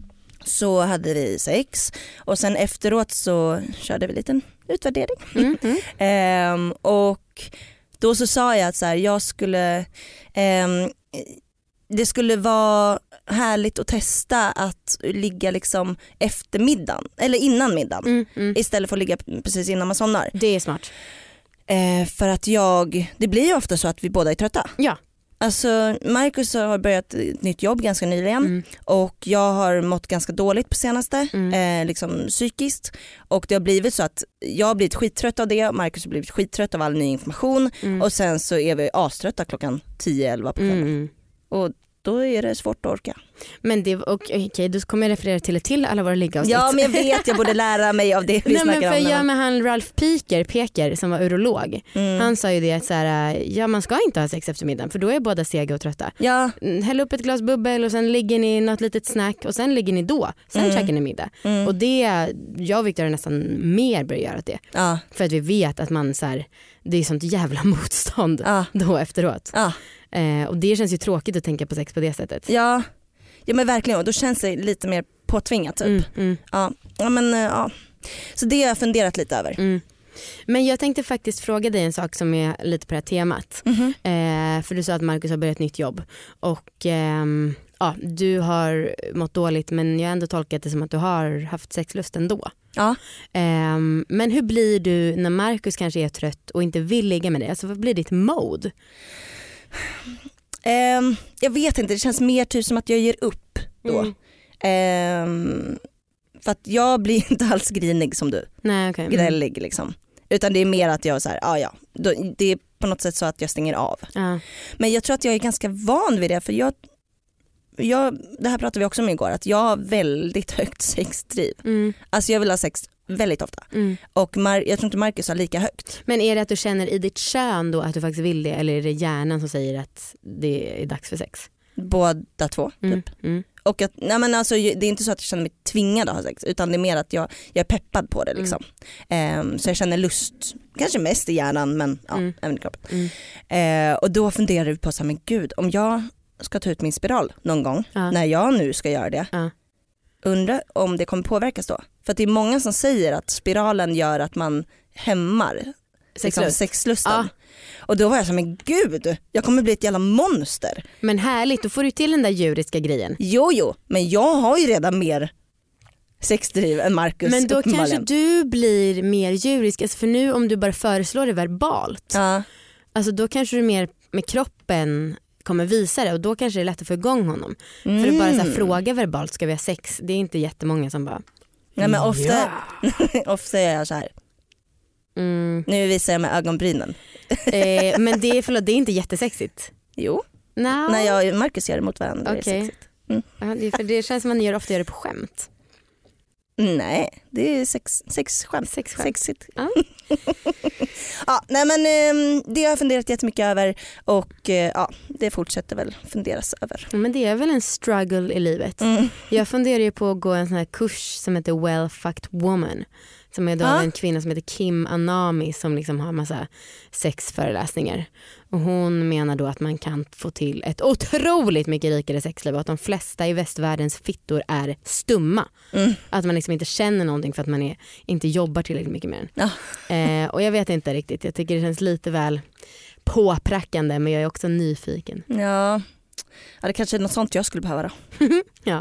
Speaker 2: så hade vi sex och sen efteråt så körde vi en liten utvärdering.
Speaker 1: Mm, mm.
Speaker 2: Ehm, och då så sa jag att så här, jag skulle ehm, det skulle vara härligt att testa att ligga liksom efter middagen eller innan middagen
Speaker 1: Mm, mm.
Speaker 2: istället för att ligga precis innan man somnar.
Speaker 1: Det är smart.
Speaker 2: Ehm, för att jag, det blir ju ofta så att vi båda är trötta.
Speaker 1: Ja.
Speaker 2: Alltså Marcus har börjat ett nytt jobb ganska nyligen
Speaker 1: Mm.
Speaker 2: och jag har mått ganska dåligt på senaste,
Speaker 1: Mm.
Speaker 2: eh, liksom psykiskt, och det har blivit så att jag har blivit skittrött av det, Marcus har blivit skittrött av all ny information
Speaker 1: Mm.
Speaker 2: och sen så är vi aströtta klockan tio elva på kvällen.
Speaker 1: Mm.
Speaker 2: Och då är det svårt att orka.
Speaker 1: Men det, och, okej, då kommer jag referera till ett till alla våra liggavsnitt.
Speaker 2: Ja men jag vet, jag borde lära mig av det vi
Speaker 1: Nej, men
Speaker 2: snackar
Speaker 1: för
Speaker 2: om.
Speaker 1: jag med han Ralph Piker, Peker som var urolog.
Speaker 2: Mm.
Speaker 1: Han sa ju det att så här, ja man ska inte ha sex efter middagen för då är båda sega och trötta.
Speaker 2: Ja.
Speaker 1: Mm, häll upp ett glas bubbel och sen ligger ni något litet snack och sen ligger ni då. Sen
Speaker 2: Mm.
Speaker 1: käkar ni middag.
Speaker 2: Mm.
Speaker 1: Och det, jag och Victor har nästan mer börjat göra det.
Speaker 2: Ja.
Speaker 1: För att vi vet att man så här, det är sånt jävla motstånd
Speaker 2: Ja.
Speaker 1: då efteråt.
Speaker 2: Ja.
Speaker 1: Eh, och det känns ju tråkigt att tänka på sex på det sättet.
Speaker 2: Ja. Ja men verkligen, och då känns det lite mer påtvingat typ.
Speaker 1: Mm, mm,
Speaker 2: Ja. Ja men eh, ja. Så det har jag funderat lite över.
Speaker 1: mm. Men jag tänkte faktiskt fråga dig en sak som är lite på det här temat.
Speaker 2: Mhm.
Speaker 1: Eh, för du sa att Marcus har börjat ett nytt jobb och ehm, ja, du har mått dåligt men jag har ändå tolkat det som att du har haft sexlust ändå.
Speaker 2: Ja.
Speaker 1: Ehm, men hur blir du när Marcus kanske är trött och inte vill ligga med dig? Alltså vad blir ditt mode?
Speaker 2: Ehm, jag vet inte, det känns mer typ som att jag ger upp då.
Speaker 1: Mm.
Speaker 2: Ehm, för att jag blir inte alls grinig som du,
Speaker 1: Nej, okej. Mm.
Speaker 2: gnällig liksom. Utan det är mer att jag så här, ja ja, då, det är på något sätt så att jag stänger av.
Speaker 1: Ja.
Speaker 2: Men jag tror att jag är ganska van vid det, för jag, jag det här pratade vi också om igår, att jag har väldigt högt sexdriv.
Speaker 1: Mm.
Speaker 2: Alltså jag vill ha sex väldigt ofta.
Speaker 1: Mm.
Speaker 2: Och Mar- jag tror inte Marcus har lika högt.
Speaker 1: Men är det att du känner i ditt kön då att du faktiskt vill det eller är det hjärnan som säger att det är dags för sex?
Speaker 2: Båda två
Speaker 1: Mm.
Speaker 2: typ.
Speaker 1: Mm.
Speaker 2: Och att, nej men alltså, det är inte så att jag känner mig tvingad att ha sex, utan det är mer att jag, jag är peppad på det liksom. Mm. Um, så jag känner lust, kanske mest i hjärnan, men ja, mm. även i kroppen. Mm. Uh, och då funderar vi på så här, men gud, om jag ska ta ut min spiral någon gång, uh. när jag nu ska göra det, uh. undrar om det kommer påverkas då. För att det är många som säger att spiralen gör att man hämmar Sexlust. sexlusten. Ja. Och då var jag så, men gud, jag kommer bli ett jävla monster.
Speaker 1: Men härligt, då får du till den där djuriska grejen.
Speaker 2: Jo, jo, men jag har ju redan mer sexdriv än Marcus.
Speaker 1: Men då kanske du blir mer djurisk, alltså för nu om du bara föreslår det verbalt, ja. Alltså då kanske du mer med kroppen kommer visa det, och då kanske det är lätt att få igång honom. Mm. För att bara så här, fråga verbalt, ska vi ha sex? Det är inte jättemånga som bara...
Speaker 2: Nej, men ofta, ja. ofta är jag så här. Mm. Nu visar jag med ögonbrynen.
Speaker 1: eh, men det är, förlåt, det är inte jättesexigt.
Speaker 2: Jo,
Speaker 1: no.
Speaker 2: när jag och Marcus gör det mot varandra okay. är det sexigt. Mm.
Speaker 1: Ja, det, för det känns som att man gör, ofta gör det på skämt.
Speaker 2: Nej, det är sex, sex skämt.
Speaker 1: Sex skämt.
Speaker 2: Sexigt. Ja. Ja, nej men det har jag funderat jättemycket över, och ja, det fortsätter väl funderas över.
Speaker 1: Men det är väl en struggle i livet. Mm. Jag funderar ju på att gå en sån här kurs som heter Well Fucked Woman, som är då ja. en kvinna som heter Kim Anami, som liksom har massa sexföreläsningar. Och hon menar då att man kan få till ett otroligt mycket rikare sexliv, och att de flesta i västvärldens fittor är stumma. Mm. Att man liksom inte känner någonting för att man är, inte jobbar tillräckligt mycket med den. Ja. Eh, och jag vet inte riktigt, jag tycker det känns lite väl påprackande, men jag är också nyfiken.
Speaker 2: Ja, ja det kanske är något sånt jag skulle behöva då.
Speaker 1: Ja.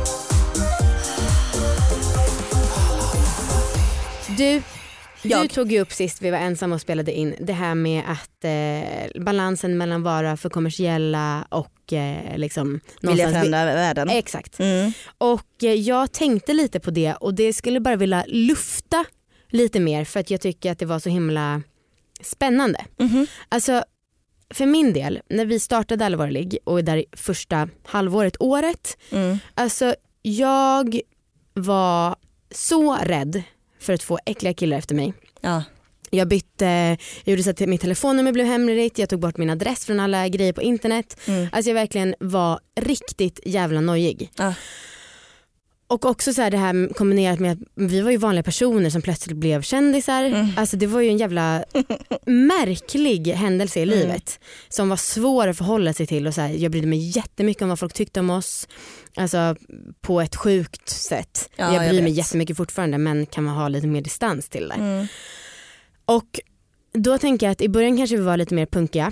Speaker 1: Du,
Speaker 2: jag.
Speaker 1: du tog ju upp sist vi var ensamma och spelade in det här med att eh, balansen mellan vara för kommersiella och eh, liksom
Speaker 2: vilja förändra vi... världen.
Speaker 1: Exakt. Mm. Och eh, jag tänkte lite på det, och det skulle bara vilja lufta lite mer, för att jag tycker att det var så himla spännande. Mm-hmm. Alltså för min del, när vi startade Allvarlig och där första halvåret, året, mm. alltså jag var så rädd för att få äckliga killar efter mig. Ja. Jag bytte, jag gjorde så att mitt telefonnummer blev hemligt, jag tog bort min adress från alla grejer på internet. Mm. Alltså jag verkligen var riktigt jävla nojig. Ja. Och också så här, det här kombinerat med att vi var ju vanliga personer som plötsligt blev kändisar. Mm. Alltså det var ju en jävla märklig händelse i mm. livet som var svår att förhålla sig till. Och så här, jag brydde mig jättemycket om vad folk tyckte om oss. Alltså på ett sjukt sätt. Ja, jag bryr jag mig jättemycket fortfarande, men kan man ha lite mer distans till det. Mm. Och då tänker jag att i början kanske vi var lite mer punkiga.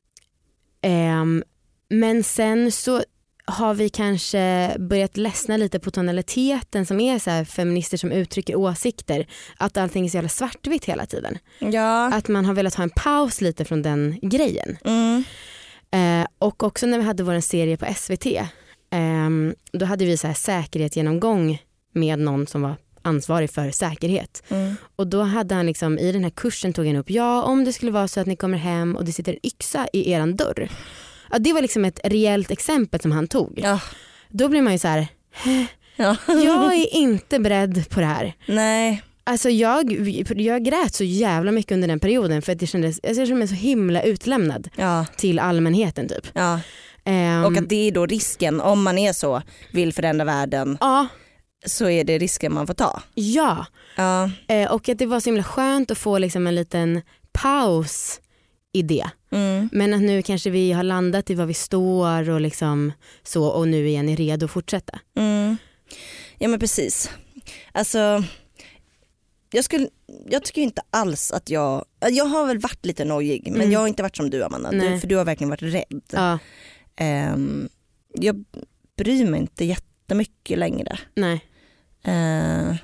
Speaker 1: Um, men sen så har vi kanske börjat ledsna lite på tonaliteten som är så här, feminister som uttrycker åsikter, att allting är så jävla svartvitt hela tiden. Ja. Att man har velat ha en paus lite från den grejen. Mm. Eh, och också när vi hade vår serie på S V T, eh, då hade vi så här säkerhetsgenomgång med någon som var ansvarig för säkerhet. Mm. Och då hade han liksom, i den här kursen tog han upp, ja om det skulle vara så att ni kommer hem och det sitter en yxa i eran dörr. Ja, det var liksom ett reellt exempel som han tog. Ja. Då blir man ju så här, ja. jag är inte beredd på det här. Nej. Alltså jag, jag grät så jävla mycket under den perioden, för att det kändes, jag kände mig så himla utlämnad ja. till allmänheten typ. Ja. Um,
Speaker 2: och att det är då risken, om man är så, vill förändra världen, ja. så är det risken man får ta.
Speaker 1: Ja, ja. Uh, och att det var så himla skönt att få liksom en liten paus i det. Mm. Men att nu kanske vi har landat i vad vi står och liksom så, och nu igen är redo att fortsätta. Mm.
Speaker 2: Ja men precis. Alltså jag skulle jag tycker inte alls att jag jag har väl varit lite nojig, men mm. jag har inte varit som du, Amanda. Du, för du har verkligen varit rädd. Ja. Um, jag bryr mig inte jättemycket längre. Nej. Uh,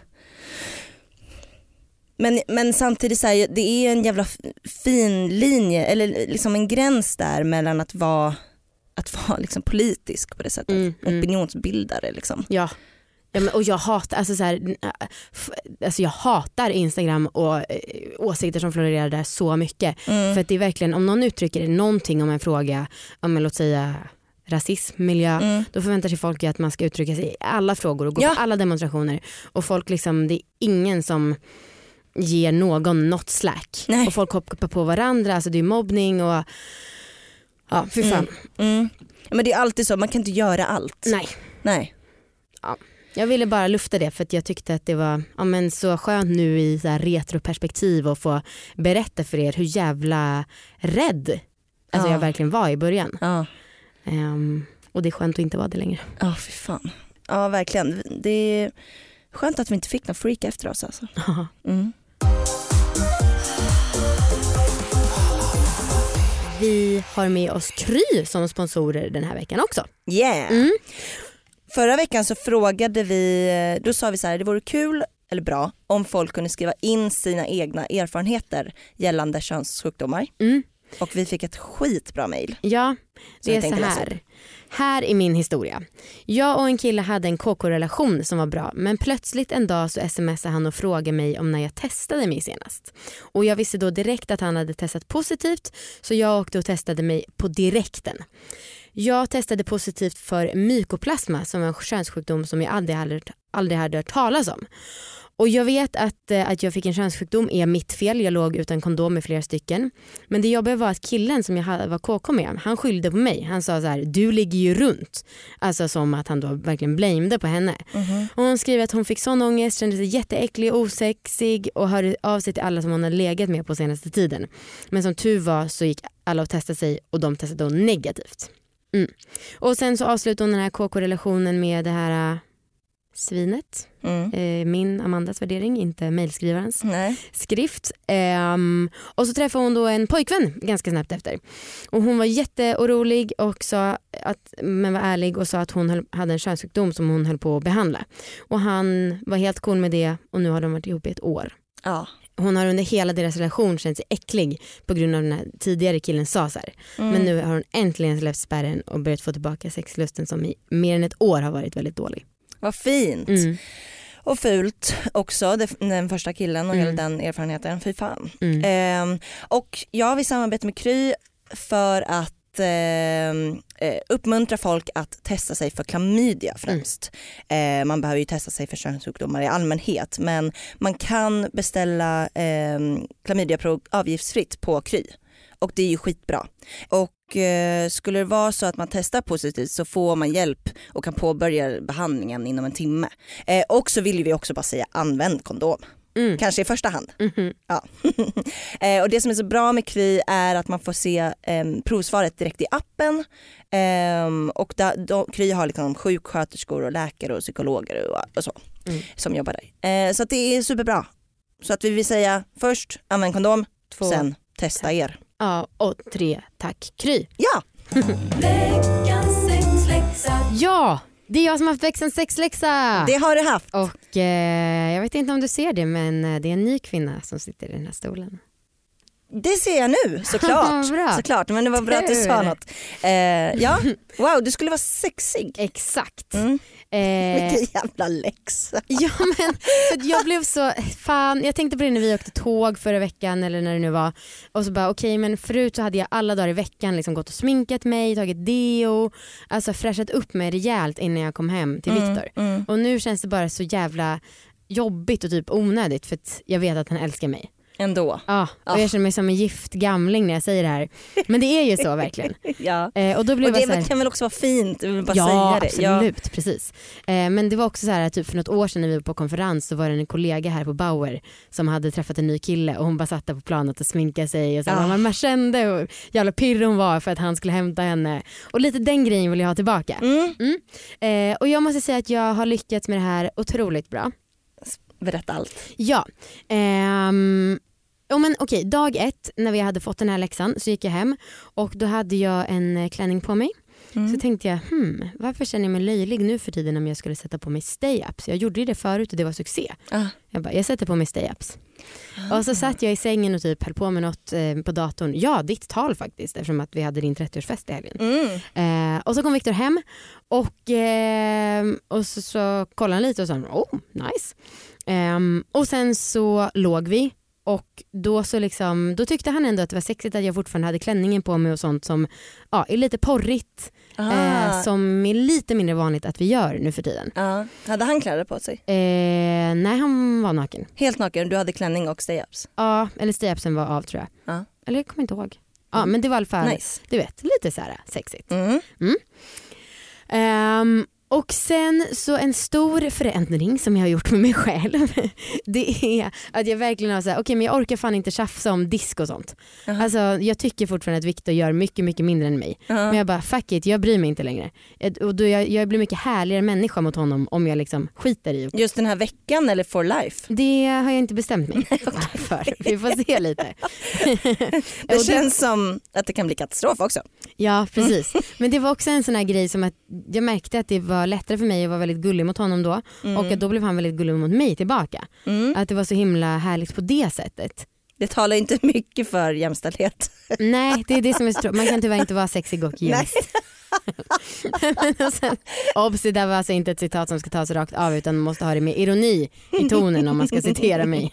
Speaker 2: Men, men samtidigt så här, det är en jävla fin linje, eller liksom en gräns där mellan att vara, att vara liksom politisk på det sättet, mm, opinionsbildare liksom.
Speaker 1: Ja. Ja, men, och jag hatar alltså så här, alltså jag hatar Instagram och äh, åsikter som florerar där så mycket. Mm. För att det är verkligen, om någon uttrycker någonting om en fråga, om låt säga rasism, miljö, mm. då förväntar sig folk att man ska uttrycka sig i alla frågor och gå ja. på alla demonstrationer. Och folk liksom, det är ingen som ger någon något slack. Nej. Och folk hoppar på varandra, alltså det är mobbning och ja, för fan.
Speaker 2: Mm. Mm. Men det är alltid så, man kan inte göra allt.
Speaker 1: Nej.
Speaker 2: Nej.
Speaker 1: Ja. Jag ville bara lufta det för att jag tyckte att det var ja, men så skönt nu i så här retroperspektiv och få berätta för er hur jävla rädd alltså
Speaker 2: ja.
Speaker 1: jag verkligen var i början.
Speaker 2: Ja.
Speaker 1: Um, och det är skönt att inte vara det längre.
Speaker 2: Ja, oh, fy fan. Ja, verkligen. Det är skönt att vi inte fick någon freak efter oss alltså. Mm.
Speaker 1: Vi har med oss Kry som sponsorer den här veckan också.
Speaker 2: Yeah. Mm. Förra veckan så frågade vi, då sa vi så här, det vore kul eller bra om folk kunde skriva in sina egna erfarenheter gällande könssjukdomar. Mm. Och vi fick ett skitbra mejl.
Speaker 1: Ja, det är så här. Här är min historia. Jag och en kille hade en K K-relation som var bra, men plötsligt en dag så smsade han och frågade mig om när jag testade mig senast. Och jag visste då direkt att han hade testat positivt, så jag åkte och testade mig på direkten. Jag testade positivt för mykoplasma som är en könssjukdom som jag aldrig hade, aldrig hade hört talas om. Och jag vet att, att jag fick en könssjukdom är mitt fel. Jag låg utan kondom med flera stycken. Men det jobbiga var att killen som jag var K K med, han skyllde på mig. Han sa så här, du ligger ju runt. Alltså som att han då verkligen blamede på henne. Mm-hmm. Och hon skriver att hon fick sån ångest, kände sig jätteäcklig och osexig och hörde av sig till alla som hon hade legat med på senaste tiden. Men som tur var så gick alla och testade sig och de testade då negativt. Mm. Och sen så avslutade hon den här K K-relationen med det här svinet. Mm. Eh, min Amandas värdering, inte mejlskrivarens skrift. Eh, och så träffade hon då en pojkvän ganska snabbt efter. Och hon var jätteorolig och sa att, men var ärlig och sa att hon höll, hade en könssjukdom som hon höll på att behandla. Och han var helt cool med det och nu har de varit ihop i ett år. Ja. Hon har under hela deras relation känt sig äcklig på grund av den här tidigare killen sa så här. Mm. Men nu har hon äntligen släppt spärren och börjat få tillbaka sexlusten som i mer än ett år har varit väldigt dålig.
Speaker 2: Vad fint. Mm. Och fult också, den första killen och mm. hela den erfarenheten. Fy fan. Mm. Eh, och jag vill samarbeta med Kry för att eh, uppmuntra folk att testa sig för klamydia främst. Mm. Eh, man behöver ju testa sig för könssjukdomar i allmänhet, men man kan beställa eh, klamydiaprov avgiftsfritt på Kry. Och det är ju skitbra. Och eh, skulle det vara så att man testar positivt så får man hjälp och kan påbörja behandlingen inom en timme. Eh, och så vill vi också bara säga använd kondom. Mm. Kanske i första hand. Mm-hmm. Ja. eh, och det som är så bra med Kry är att man får se eh, provsvaret direkt i appen. Eh, och da, då, Kry har liksom sjuksköterskor och läkare och psykologer och, och så mm. som jobbar där. Eh, så att det är superbra. Så att vi vill säga först använd kondom, Två. sen testa er.
Speaker 1: Ja, och tre, tack Kry.
Speaker 2: Ja!
Speaker 3: Veckans sexläxa.
Speaker 1: Ja, det är jag som har haft veckans sexläxa.
Speaker 2: Det har du haft.
Speaker 1: Och eh, jag vet inte om du ser det, men det är en ny kvinna som sitter i den här stolen.
Speaker 2: Det ser jag nu, såklart. såklart. Men det var bra att du sa något. Eh, ja, wow, du skulle vara sexig.
Speaker 1: Exakt.
Speaker 2: Mm. Eh, Vilken jävla läxa.
Speaker 1: Ja, men för jag blev så, fan, jag tänkte på det när vi åkte tåg förra veckan eller när det nu var. Och så bara okej, okay, men förut så hade jag alla dagar i veckan liksom gått och sminkat mig, tagit deo, alltså fräschat upp mig rejält innan jag kom hem till Viktor. Mm, mm. Och nu känns det bara så jävla jobbigt och typ onödigt för att jag vet att han älskar mig.
Speaker 2: Ändå.
Speaker 1: Ja, och jag känner mig som en gift gamling när jag säger det här. Men det är ju så verkligen.
Speaker 2: Ja.
Speaker 1: Eh, och då blev
Speaker 2: och det
Speaker 1: så här,
Speaker 2: kan väl också vara fint, jag vill bara
Speaker 1: ja,
Speaker 2: säga det.
Speaker 1: Absolut, ja, absolut, precis. Eh, men det var också så här, typ för något år sedan när vi var på konferens så var det en kollega här på Bauer som hade träffat en ny kille och hon bara satt där på planet och sminkade sig och så här, ah. man, man kände hur jävla pirr hon var för att han skulle hämta henne. Och lite den grejen vill jag ha tillbaka. Mm. Mm. Eh, och jag måste säga att jag har lyckats med det här otroligt bra.
Speaker 2: Berätta allt.
Speaker 1: Ja, ehm Oh, men okej, dag ett när vi hade fått den här läxan så gick jag hem och då hade jag en klänning på mig. Mm. Så tänkte jag, hmm, varför känner jag mig löjlig nu för tiden om jag skulle sätta på mig stay-ups? Jag gjorde det förut och det var succé. Ah. Jag bara, jag sätter på mig stay-ups. Ah. Och så satt jag i sängen och typ höll på med något eh, på datorn. Ja, ditt tal faktiskt, eftersom att vi hade din trettioårsfest i helgen. Mm. Eh, och så kom Viktor hem och, eh, och så, så kollade han lite och sa, oh, nice. Eh, och sen så låg vi. Och då, så liksom, då tyckte han ändå att det var sexigt att jag fortfarande hade klänningen på mig och sånt som ja, är lite porrigt. Eh, som är lite mindre vanligt att vi gör nu för tiden.
Speaker 2: Ah. Hade han kläder på sig?
Speaker 1: Eh, nej, han var naken.
Speaker 2: Helt naken? Du hade klänning och stay-ups?
Speaker 1: Ja, eller stay-upsen var av tror jag. Ah. Eller jag kommer inte ihåg. Ja, mm. Men det var i alla fall, nice. Du vet, lite så här sexigt. Mm. Mm. Um, Och sen så en stor förändring som jag har gjort med mig själv, det är att jag verkligen har så här, okej okay, men jag orkar fan inte tjafsa om disk och sånt. Uh-huh. Alltså jag tycker fortfarande att Viktor gör mycket mycket mindre än mig. Uh-huh. Men jag bara fuck it, jag bryr mig inte längre. Och då jag, jag blir mycket härligare människa mot honom om jag liksom skiter i.
Speaker 2: Just den här veckan eller for life?
Speaker 1: Det har jag inte bestämt mig för. Vi får se lite.
Speaker 2: Det känns som att det kan bli katastrof också.
Speaker 1: Ja precis. Men det var också en sån här grej som att jag märkte att det var lättare för mig att vara väldigt gullig mot honom då. Mm. Och att då blev han väldigt gullig mot mig tillbaka. Mm. Att det var så himla härligt på det sättet.
Speaker 2: Det talar inte mycket för jämställdhet.
Speaker 1: Nej, det är det som är stråk. Man kan tyvärr inte vara sexig och jämst. Men sen, obs, det där var alltså inte ett citat som ska tas rakt av, utan man måste ha det med ironi i tonen om man ska citera mig.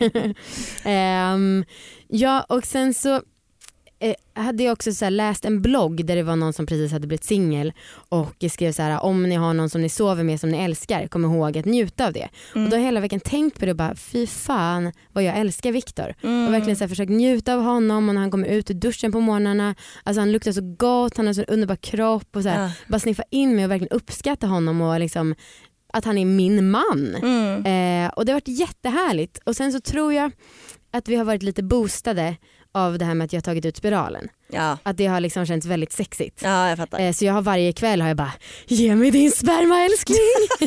Speaker 1: um, ja, och sen så eh, hade jag också så här läst en blogg där det var någon som precis hade blivit singel och skrev så här: om ni har någon som ni sover med som ni älskar, kom ihåg att njuta av det. Mm. Och då har jag hela veckan tänkt på det och bara, fy fan vad jag älskar Viktor. Mm. Och verkligen så här försökt njuta av honom, och när han kommer ut ur duschen på morgnarna, alltså han luktar så gott, han har så underbar kropp och så här, ja. Bara sniffa in mig och verkligen uppskatta honom och liksom att han är min man. Mm. Eh, och det har varit jättehärligt. Och sen så tror jag att vi har varit lite boostade av det här med att jag har tagit ut spiralen. Ja. Att det har liksom känts väldigt sexigt.
Speaker 2: Ja, jag fattar.
Speaker 1: Eh, så jag har varje kväll har jag bara, ge mig din sperma älskling.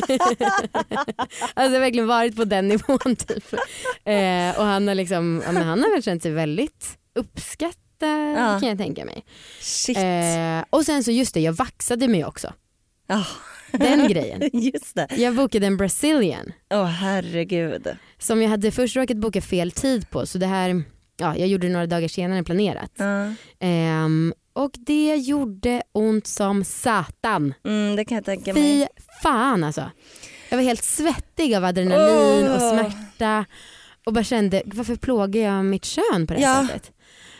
Speaker 1: Alltså jag har verkligen varit på den nivån typ. Eh, och han har liksom, ja, men han har väl känt sig väldigt uppskattad, ja. Kan jag tänka mig.
Speaker 2: Shit.
Speaker 1: Eh, och sen så just det, jag vaxade mig också.
Speaker 2: Oh.
Speaker 1: Den grejen.
Speaker 2: Just det.
Speaker 1: Jag bokade en Brazilian.
Speaker 2: Åh oh, herregud.
Speaker 1: Som jag hade först råkat boka fel tid på, så det här, ja, jag gjorde det några dagar senare än planerat. Uh. Um, och det gjorde ont som satan.
Speaker 2: Mm, det kan jag tänka mig.
Speaker 1: Fy fan alltså. Jag var helt svettig av adrenalin oh. och smärta. Och bara kände, varför plågar jag mitt kön på det
Speaker 2: ja.
Speaker 1: sättet?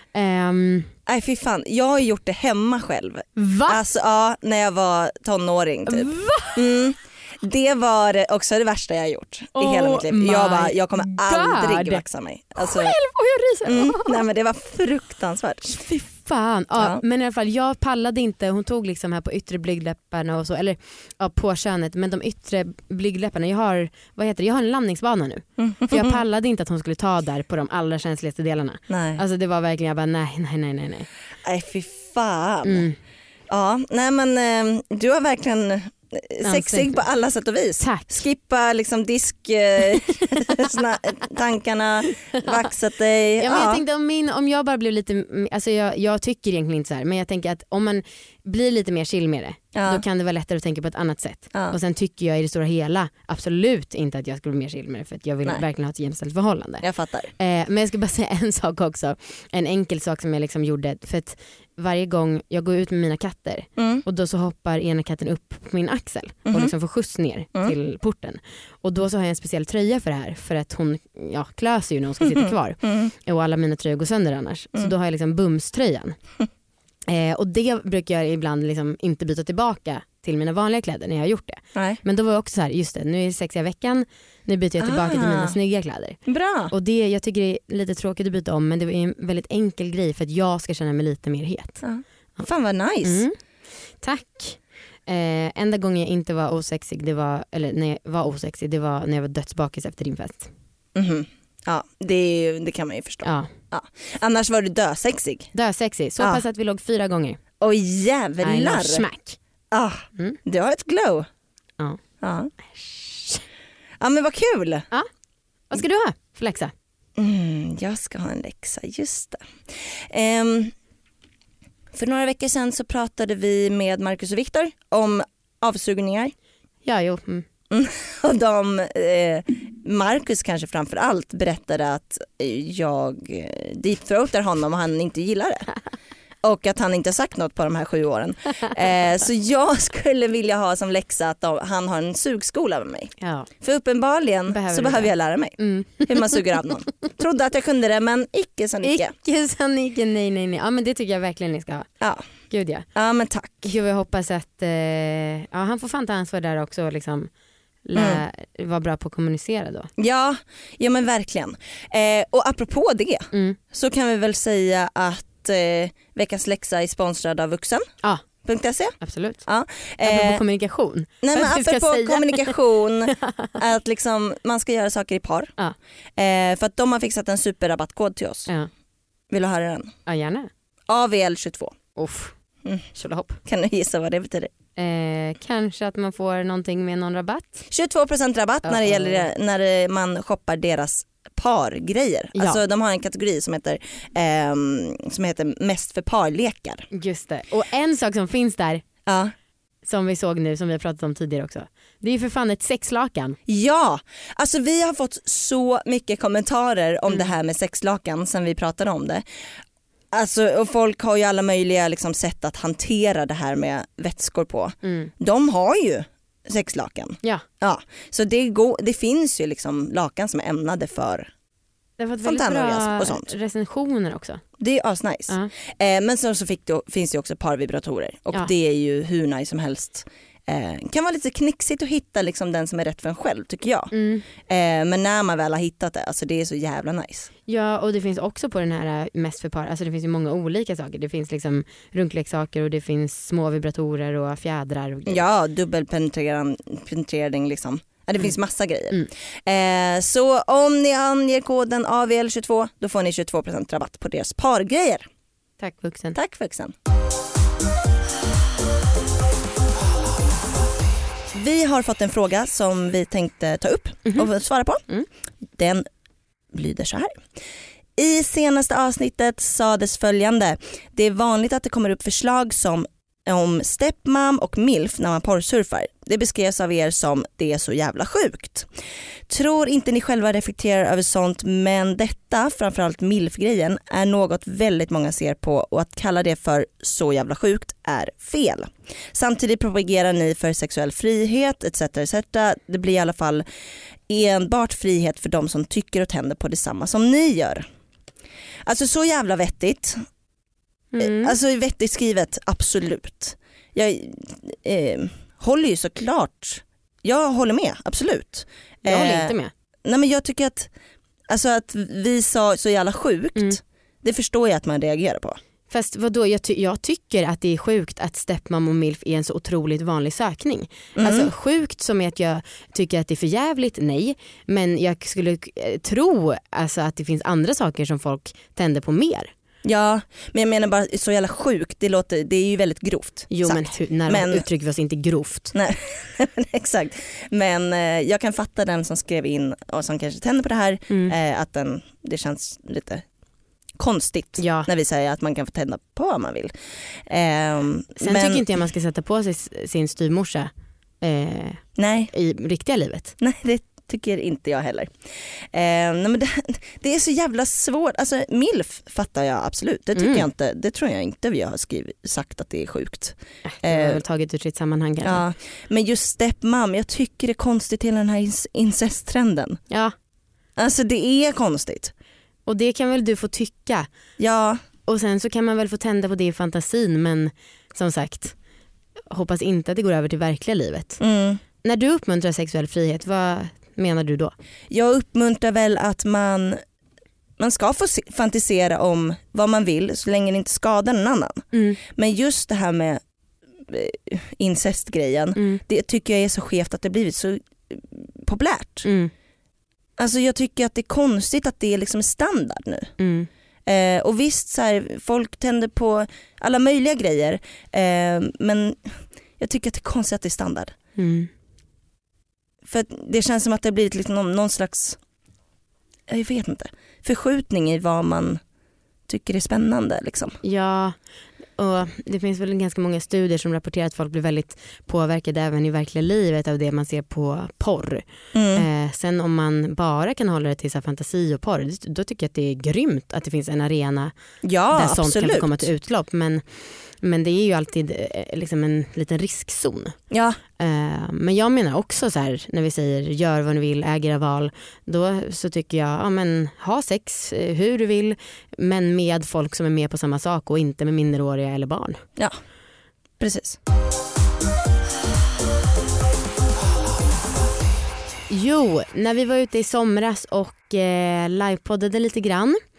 Speaker 1: Um,
Speaker 2: Nej fy fan, jag har gjort det hemma själv.
Speaker 1: Va?
Speaker 2: Alltså ja, när jag var tonåring typ.
Speaker 1: Va?
Speaker 2: Mm. Det var också det värsta jag har gjort oh i hela mitt liv. Jag, bara, jag kommer aldrig
Speaker 1: God.
Speaker 2: vaxa mig. Alltså,
Speaker 1: själv och jag ryser.
Speaker 2: Mm, nej men det var fruktansvärt.
Speaker 1: Fy fan. Ja, ja. Men i alla fall, jag pallade inte. Hon tog liksom här på yttre blygdläpparna och så, eller ja, på könet, men de yttre blygdläpparna, jag har, vad heter det? Jag har en landningsbana nu. Mm. För jag pallade inte att hon skulle ta där på de allra känsligaste delarna. Nej. Alltså det var verkligen, jag bara nej, nej, nej, nej. Nej,
Speaker 2: nej fy fan. Mm. Ja, nej men eh, du har verkligen sexig på alla sätt och vis.
Speaker 1: Tack.
Speaker 2: Skippa liksom disk eh, såna, tankarna, vaxat dig.
Speaker 1: Ja, men
Speaker 2: ja.
Speaker 1: Jag tänkte om, min, om jag bara blev lite, alltså jag, jag tycker egentligen inte så här, men jag tänker att om man blir lite mer chill med det, ja. Då kan det vara lättare att tänka på ett annat sätt. Ja. Och sen tycker jag i det stora hela absolut inte att jag skulle bli mer chill med det, för att jag vill Nej. verkligen ha ett jämställt förhållande.
Speaker 2: Jag fattar.
Speaker 1: Eh, men jag ska bara säga en sak också, en enkel sak som jag liksom gjorde, för att varje gång jag går ut med mina katter mm. och då så hoppar ena katten upp på min axel mm. och liksom får skjuts ner mm. till porten. Och då så har jag en speciell tröja för det här, för att hon ja, klöser ju när hon ska sitta kvar. Mm. Och alla mina tröjor går sönder annars. Mm. Så då har jag liksom bumströjan. Eh, och det brukar jag ibland liksom inte byta tillbaka till mina vanliga kläder när jag har gjort det. Nej. Men då var jag också så här, just det, nu är det sexiga veckan, nu byter jag tillbaka ah. till mina snygga kläder.
Speaker 2: Bra.
Speaker 1: Och det, jag tycker det är lite tråkigt att byta om, men det är en väldigt enkel grej för att jag ska känna mig lite mer het.
Speaker 2: Ja. Fan vad nice. Mm.
Speaker 1: Tack. Eh, enda gången jag inte var osexig, det var, eller när jag var osexig, det var när jag var dödsbakis efter din fest.
Speaker 2: Mhm. Ja, det, det kan man ju förstå.
Speaker 1: Ja.
Speaker 2: Ja. Annars var du dösexig.
Speaker 1: Dösexig, så ja. pass att vi låg fyra gånger.
Speaker 2: Oj jävlar.
Speaker 1: Smack.
Speaker 2: Ah, mm. Du har ett glow.
Speaker 1: Ja.
Speaker 2: Ja. Ja men vad kul.
Speaker 1: Ja. Vad ska du ha för läxa?
Speaker 2: Mm, jag ska ha en läxa, just det. Um, för några veckor sedan så pratade vi med Marcus och Viktor om avsugningar.
Speaker 1: Ja, jo. Mm.
Speaker 2: Och de, eh, Marcus kanske framför allt berättade att jag deepthroatar honom och han inte gillar det. Och att han inte har sagt något på de här sju åren. Eh, så jag skulle vilja ha som läxa att de, han har en sugskola med mig. Ja. För uppenbarligen behöver så behöver jag lära mig mm. hur man suger av någon. Trodde att jag kunde det, men icke så icke.
Speaker 1: Icke så icke, nej nej nej. Ja men det tycker jag verkligen ni ska ha.
Speaker 2: Ja.
Speaker 1: Gud ja.
Speaker 2: Ja men tack.
Speaker 1: Jag hoppas att eh, ja, han får fan ta ansvar där också och liksom lä- mm. vara bra på att kommunicera då.
Speaker 2: Ja, ja men verkligen. Eh, och apropå det mm. så kan vi väl säga att Eh, veckans läxa är sponsrad av Vuxen.
Speaker 1: Ja,
Speaker 2: .se.
Speaker 1: Absolut.
Speaker 2: Ja.
Speaker 1: Apropå
Speaker 2: Eh,
Speaker 1: kommunikation.
Speaker 2: nej, men
Speaker 1: Vad du ska
Speaker 2: apropå
Speaker 1: säga.
Speaker 2: kommunikation, att liksom, man ska göra saker i par.
Speaker 1: Ja.
Speaker 2: Eh, för att de har fixat en superrabattkod till oss.
Speaker 1: Ja.
Speaker 2: Vill du höra den?
Speaker 1: Ja, gärna.
Speaker 2: A V L tjugotvå.
Speaker 1: Uff.
Speaker 2: Mm.
Speaker 1: Tjolahopp.
Speaker 2: Kan du gissa vad det betyder?
Speaker 1: Eh, kanske att man får någonting med någon rabatt.
Speaker 2: tjugotvå procent rabatt när det
Speaker 1: Uh-oh.
Speaker 2: gäller när man shoppar deras pargrejer.
Speaker 1: Ja.
Speaker 2: Alltså de har en kategori som heter, ehm, som heter mest för parlekar.
Speaker 1: Just det. Och en sak som finns där
Speaker 2: Ja.
Speaker 1: som vi såg nu, som vi har pratat om tidigare också. Det är ju för fan ett sexlakan.
Speaker 2: Ja, alltså vi har fått så mycket kommentarer om mm. det här med sexlakan sen vi pratade om det. Alltså, och folk har ju alla möjliga liksom, sätt att hantera det här med vätskor på. Mm. De har ju sexlakan.
Speaker 1: Ja.
Speaker 2: Ja, så det, går, det finns ju liksom lakan som är ämnade för
Speaker 1: det har fått väldigt bra och sånt. Recensioner också.
Speaker 2: Det är asnice. Uh-huh. Eh, men sen så fick det, finns det också parvibratorer och ja. Det är ju hur nice som helst. Eh, kan vara lite knixigt att hitta liksom den som är rätt för en själv tycker jag. Mm. Eh, men när man väl har hittat det, alltså det är så jävla nice.
Speaker 1: Ja, och det finns också på den här mest för par, alltså det finns ju många olika saker. Det finns liksom runkleksaker och det finns små vibratorer och fjädrar och grejer.
Speaker 2: Ja, dubbelpenetrering liksom. Ja, det mm. finns massa grejer. Mm. Eh, så om ni anger koden A V L tjugotvå då får ni tjugotvå procent rabatt på deras pargrejer.
Speaker 1: Tack vuxen.
Speaker 2: Tack vuxen. Vi har fått en fråga som vi tänkte ta upp mm-hmm. och svara på. Mm. Den lyder så här. I senaste avsnittet sades följande. Det är vanligt att det kommer upp förslag som om stepmom och milf när man porrsurfar. Det beskrevs av er som det är så jävla sjukt. Tror inte ni själva reflekterar över sånt, men detta, framförallt milf-grejen, är något väldigt många ser på och att kalla det för så jävla sjukt är fel. Samtidigt propagerar ni för sexuell frihet et cetera et cetera. Det blir i alla fall enbart frihet för de som tycker och tänder på detsamma som ni gör. Alltså så jävla vettigt. Mm. Alltså vettigt skrivet, absolut. Jag eh, håller ju såklart. Jag håller med, absolut.
Speaker 1: Jag håller
Speaker 2: eh,
Speaker 1: inte med.
Speaker 2: Nej, men jag tycker att alltså att vi sa så jävla sjukt. Mm. Det förstår jag att man reagerar på.
Speaker 1: Fast vadå, jag, ty- jag tycker att det är sjukt att stepmom och milf är en så otroligt vanlig sökning. Mm. Alltså sjukt som är att jag tycker att det är för jävligt, nej. Men jag skulle eh, tro alltså, att det finns andra saker som folk tänder på mer.
Speaker 2: Ja, men jag menar bara så jävla sjukt, det, låter, det är ju väldigt grovt.
Speaker 1: Jo, sagt. men hur, när men, uttrycker vi oss inte grovt.
Speaker 2: Nej, exakt. Men eh, jag kan fatta den som skrev in och som kanske tänder på det här, mm. eh, att den, det känns lite konstigt ja. När vi säger att man kan få tända på vad man vill. Eh,
Speaker 1: Sen
Speaker 2: men,
Speaker 1: tycker inte jag man ska sätta på sig sin styvmorsa eh,
Speaker 2: nej.
Speaker 1: I riktiga livet.
Speaker 2: Nej, det tycker inte jag heller. Eh, nej, men det, det är så jävla svårt. Alltså milf fattar jag absolut. Det tycker mm. jag inte. Det tror jag inte vi har skrivit, sagt att det är sjukt.
Speaker 1: Det har väl tagit ut sitt sammanhang.
Speaker 2: Ja, men just stepmom, jag tycker det är konstigt hela den här incesttrenden.
Speaker 1: Ja.
Speaker 2: Alltså det är konstigt.
Speaker 1: Och det kan väl du få tycka.
Speaker 2: Ja.
Speaker 1: Och sen så kan man väl få tända på det i fantasin, men som sagt, hoppas inte att det går över till verkliga livet. Mm. När du uppmuntrar sexuell frihet, vad menar du då? Jag
Speaker 2: uppmuntrar väl att man, man ska få fantisera om vad man vill så länge det inte skadar någon annan. Mm. Men just det här med incestgrejen, mm. det tycker jag är så skevt att det blivit så populärt. Mm. Alltså jag tycker att det är konstigt att det är liksom standard nu. Mm. Eh, och visst så här, folk tänder på alla möjliga grejer, eh, men jag tycker att det är konstigt att det är standard. Mm. För det känns som att det har blivit liksom någon, någon slags, jag vet inte, förskjutning i vad man tycker är spännande liksom.
Speaker 1: Ja, och det finns väl ganska många studier som rapporterar att folk blir väldigt påverkade även i verkliga livet av det man ser på porr. Mm. Eh, sen om man bara kan hålla det till så här fantasi och porr, då tycker jag att det är grymt att det finns en arena
Speaker 2: ja,
Speaker 1: där sånt
Speaker 2: absolut.
Speaker 1: Kan få komma till utlopp. Men, men det är ju alltid eh, liksom en liten riskzon.
Speaker 2: Ja.
Speaker 1: Eh, men jag menar också så här, när vi säger gör vad du vill, äger val, då så tycker jag, ja men ha sex eh, hur du vill, men med folk som är med på samma sak och inte med minderåriga eller barn.
Speaker 2: Ja, precis.
Speaker 1: Jo, när vi var ute i somras och eh, livepoddade lite grann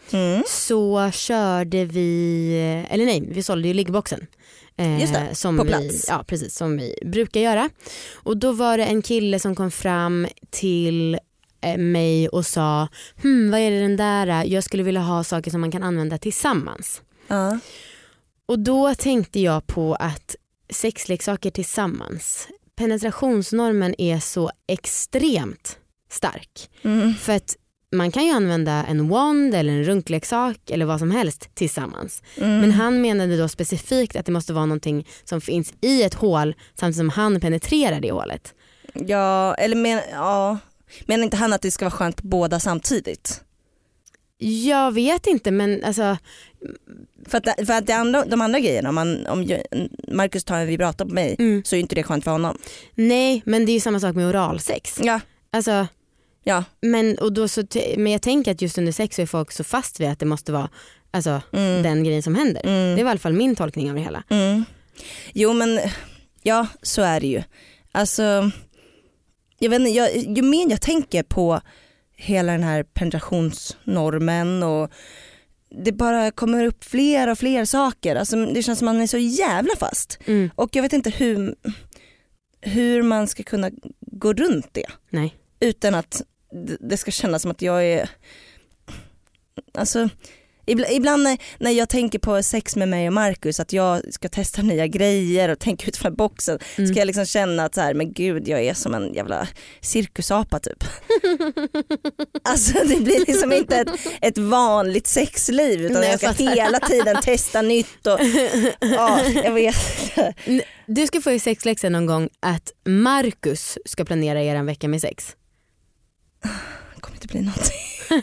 Speaker 2: Mm.
Speaker 1: så körde vi, eller nej, vi sålde ju liggboxen. Eh,
Speaker 2: Just det,
Speaker 1: som
Speaker 2: på
Speaker 1: vi,
Speaker 2: plats.
Speaker 1: Ja, precis, som vi brukar göra. Och då var det en kille som kom fram till eh, mig och sa, hm, vad är det den där? Jag skulle vilja ha saker som man kan använda tillsammans.
Speaker 2: Ja.
Speaker 1: Och då tänkte jag på att sexleksaker tillsammans, penetrationsnormen är så extremt stark.
Speaker 2: Mm.
Speaker 1: För att man kan ju använda en wand eller en runkleksak eller vad som helst tillsammans.
Speaker 2: Mm.
Speaker 1: Men han menade då specifikt att det måste vara någonting som finns i ett hål samtidigt som han penetrerar det hålet.
Speaker 2: Ja, eller men, ja. Menar inte han att det ska vara skönt på båda samtidigt?
Speaker 1: Jag vet inte, men alltså...
Speaker 2: För att, för att det andra, de andra grejerna, om, man, om jag, Marcus tar en vibrator på mig
Speaker 1: Mm.
Speaker 2: så är inte det skönt för honom.
Speaker 1: Nej, men det är ju samma sak med oralsex.
Speaker 2: Ja,
Speaker 1: Alltså,
Speaker 2: ja.
Speaker 1: men, och då så t- men jag tänker att just under sex så är folk så fast vid att det måste vara alltså,
Speaker 2: Mm.
Speaker 1: den grejen som händer.
Speaker 2: Mm.
Speaker 1: Det var i alla fall min tolkning av det hela.
Speaker 2: Mm. Jo men, ja så är det ju. Alltså, jag vet inte, jag, ju mer jag tänker på hela den här penetrationsnormen och det bara kommer upp fler och fler saker. Alltså, det känns som att man är så jävla fast.
Speaker 1: Mm.
Speaker 2: Och jag vet inte hur, hur man ska kunna gå runt det.
Speaker 1: Nej.
Speaker 2: Utan att d- det ska kännas som att jag är... Alltså, ibland, ibland när, när jag tänker på sex med mig och Marcus, att jag ska testa nya grejer och tänka utifrån boxen,
Speaker 1: Mm.
Speaker 2: ska jag liksom känna att så här, men gud, jag är som en jävla cirkusapa typ. Alltså det blir liksom inte ett, ett vanligt sexliv, utan
Speaker 1: Nej,
Speaker 2: jag ska
Speaker 1: jag fattar.
Speaker 2: hela tiden testa nytt och ja, jag vet.
Speaker 1: Du ska få i sexläxa någon gång att Marcus ska planera er en vecka med sex.
Speaker 2: Det kommer inte bli någonting.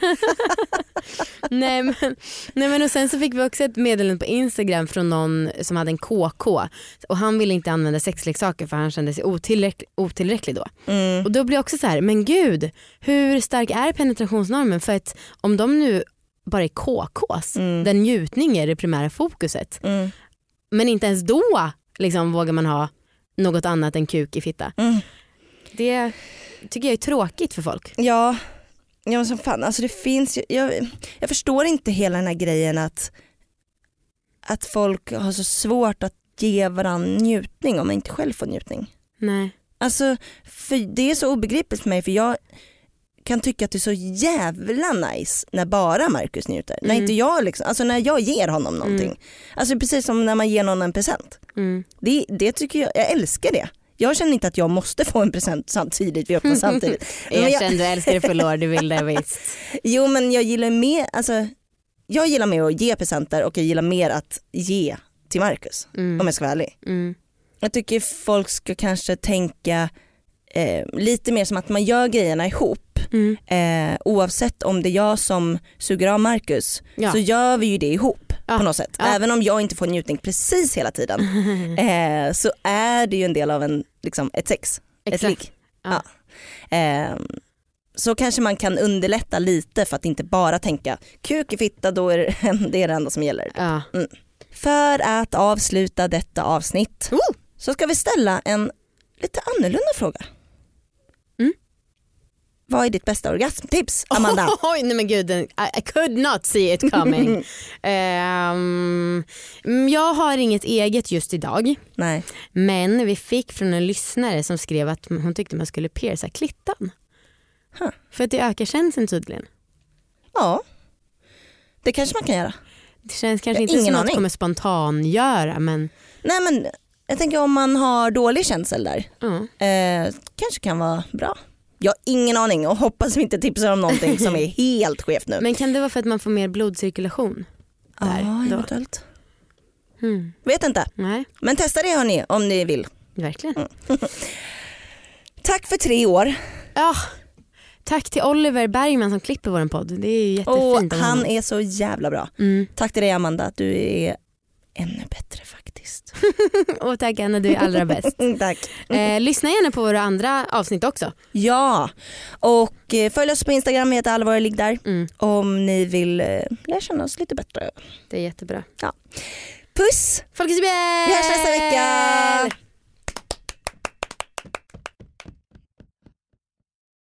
Speaker 1: nej, men, nej men och sen så fick vi också ett meddelande på Instagram från någon som hade en K K och han ville inte använda sexleksaker för han kände sig otillräcklig, otillräcklig då.
Speaker 2: Mm.
Speaker 1: Och då blir jag också så här, men gud, hur stark är penetrationsnormen? För att om de nu bara är K Ks,
Speaker 2: Mm.
Speaker 1: där njutning är det primära fokuset,
Speaker 2: Mm.
Speaker 1: men inte ens då liksom vågar man ha något annat än kuk i fitta.
Speaker 2: Mm.
Speaker 1: Det tycker jag är tråkigt för folk.
Speaker 2: Ja, ja men som fan, alltså det finns ju, jag, jag förstår inte hela den här grejen att, att folk har så svårt att ge varandra njutning om man inte själv får njutning.
Speaker 1: Nej.
Speaker 2: Alltså, för det är så obegripligt för mig, för jag kan tycka att det är så jävla nice när bara Marcus njuter.
Speaker 1: Mm.
Speaker 2: När inte jag liksom, alltså när jag ger honom någonting.
Speaker 1: Mm.
Speaker 2: Alltså precis som när man ger någon en present.
Speaker 1: Mm.
Speaker 2: Det, det tycker jag, jag älskar det. Jag känner inte att jag måste få en present samtidigt, vi öppnar samtidigt. Men
Speaker 1: Jag
Speaker 2: jag-
Speaker 1: kände du älskar det för du vill det visst.
Speaker 2: Jo men jag gillar mer, alltså, jag gillar mer att ge presenter och jag gillar mer att ge till Marcus,
Speaker 1: Mm.
Speaker 2: om jag ska vara ärlig.
Speaker 1: Mm.
Speaker 2: Jag tycker folk ska kanske tänka eh, lite mer som att man gör grejerna ihop.
Speaker 1: Mm.
Speaker 2: Eh, oavsett om det är jag som suger av Marcus,
Speaker 1: Ja.
Speaker 2: så gör vi ju det ihop
Speaker 1: Ja.
Speaker 2: på något sätt.
Speaker 1: Ja.
Speaker 2: Även om jag inte får njutning precis hela tiden eh, så är det ju en del av en, liksom, ett sex, ett
Speaker 1: Exakt.
Speaker 2: ligg.
Speaker 1: Ja.
Speaker 2: Ja. Eh, så kanske man kan underlätta lite för att inte bara tänka kuk i fitta, då är det, det är det enda som gäller.
Speaker 1: Ja.
Speaker 2: För att avsluta detta avsnitt
Speaker 1: Oh!
Speaker 2: så ska vi ställa en lite annorlunda fråga.
Speaker 1: Mm.
Speaker 2: Vad är ditt bästa orgasmtips, Amanda?
Speaker 1: Oj, nej men gud, I, I could not see it coming. Ehm, jag har inget eget just idag,
Speaker 2: Nej.
Speaker 1: men vi fick från en lyssnare som skrev att hon tyckte man skulle pierca klittan.
Speaker 2: Huh.
Speaker 1: För att det ökar känslan tydligen.
Speaker 2: Ja, det kanske man kan göra.
Speaker 1: Det känns kanske
Speaker 2: Jag har
Speaker 1: inte som
Speaker 2: ingen
Speaker 1: något
Speaker 2: aning.
Speaker 1: kommer spontan göra, men
Speaker 2: Nej men jag tänker om man har dålig känsel där,
Speaker 1: ja.
Speaker 2: eh, kanske kan vara bra. Jag har ingen aning och hoppas vi inte tipsar om någonting som är helt skevt nu.
Speaker 1: Men kan det vara för att man får mer blodcirkulation?
Speaker 2: Ja,
Speaker 1: Där, då.
Speaker 2: eventuellt.
Speaker 1: Hmm.
Speaker 2: Vet inte.
Speaker 1: Nej,
Speaker 2: Men testa det hörni om ni vill.
Speaker 1: verkligen.
Speaker 2: Tack för tre år.
Speaker 1: Ja, tack till Oliver Bergman som klipper vår podd. Det är ju
Speaker 2: Och
Speaker 1: jättefint av
Speaker 2: han
Speaker 1: honom.
Speaker 2: är så jävla bra.
Speaker 1: Mm.
Speaker 2: Tack till dig Amanda att du är ännu bättre faktiskt.
Speaker 1: Och tack Anna, du är allra bäst.
Speaker 2: Tack.
Speaker 1: Eh, lyssna gärna på våra andra avsnitt också.
Speaker 2: Ja, och eh, följ oss på Instagram, vi heter Allvar ligg där.
Speaker 1: Mm.
Speaker 2: Om ni vill eh, lära känna oss lite bättre.
Speaker 1: Det är jättebra.
Speaker 2: Puss!
Speaker 1: Folkets
Speaker 2: Vi hörs nästa vecka!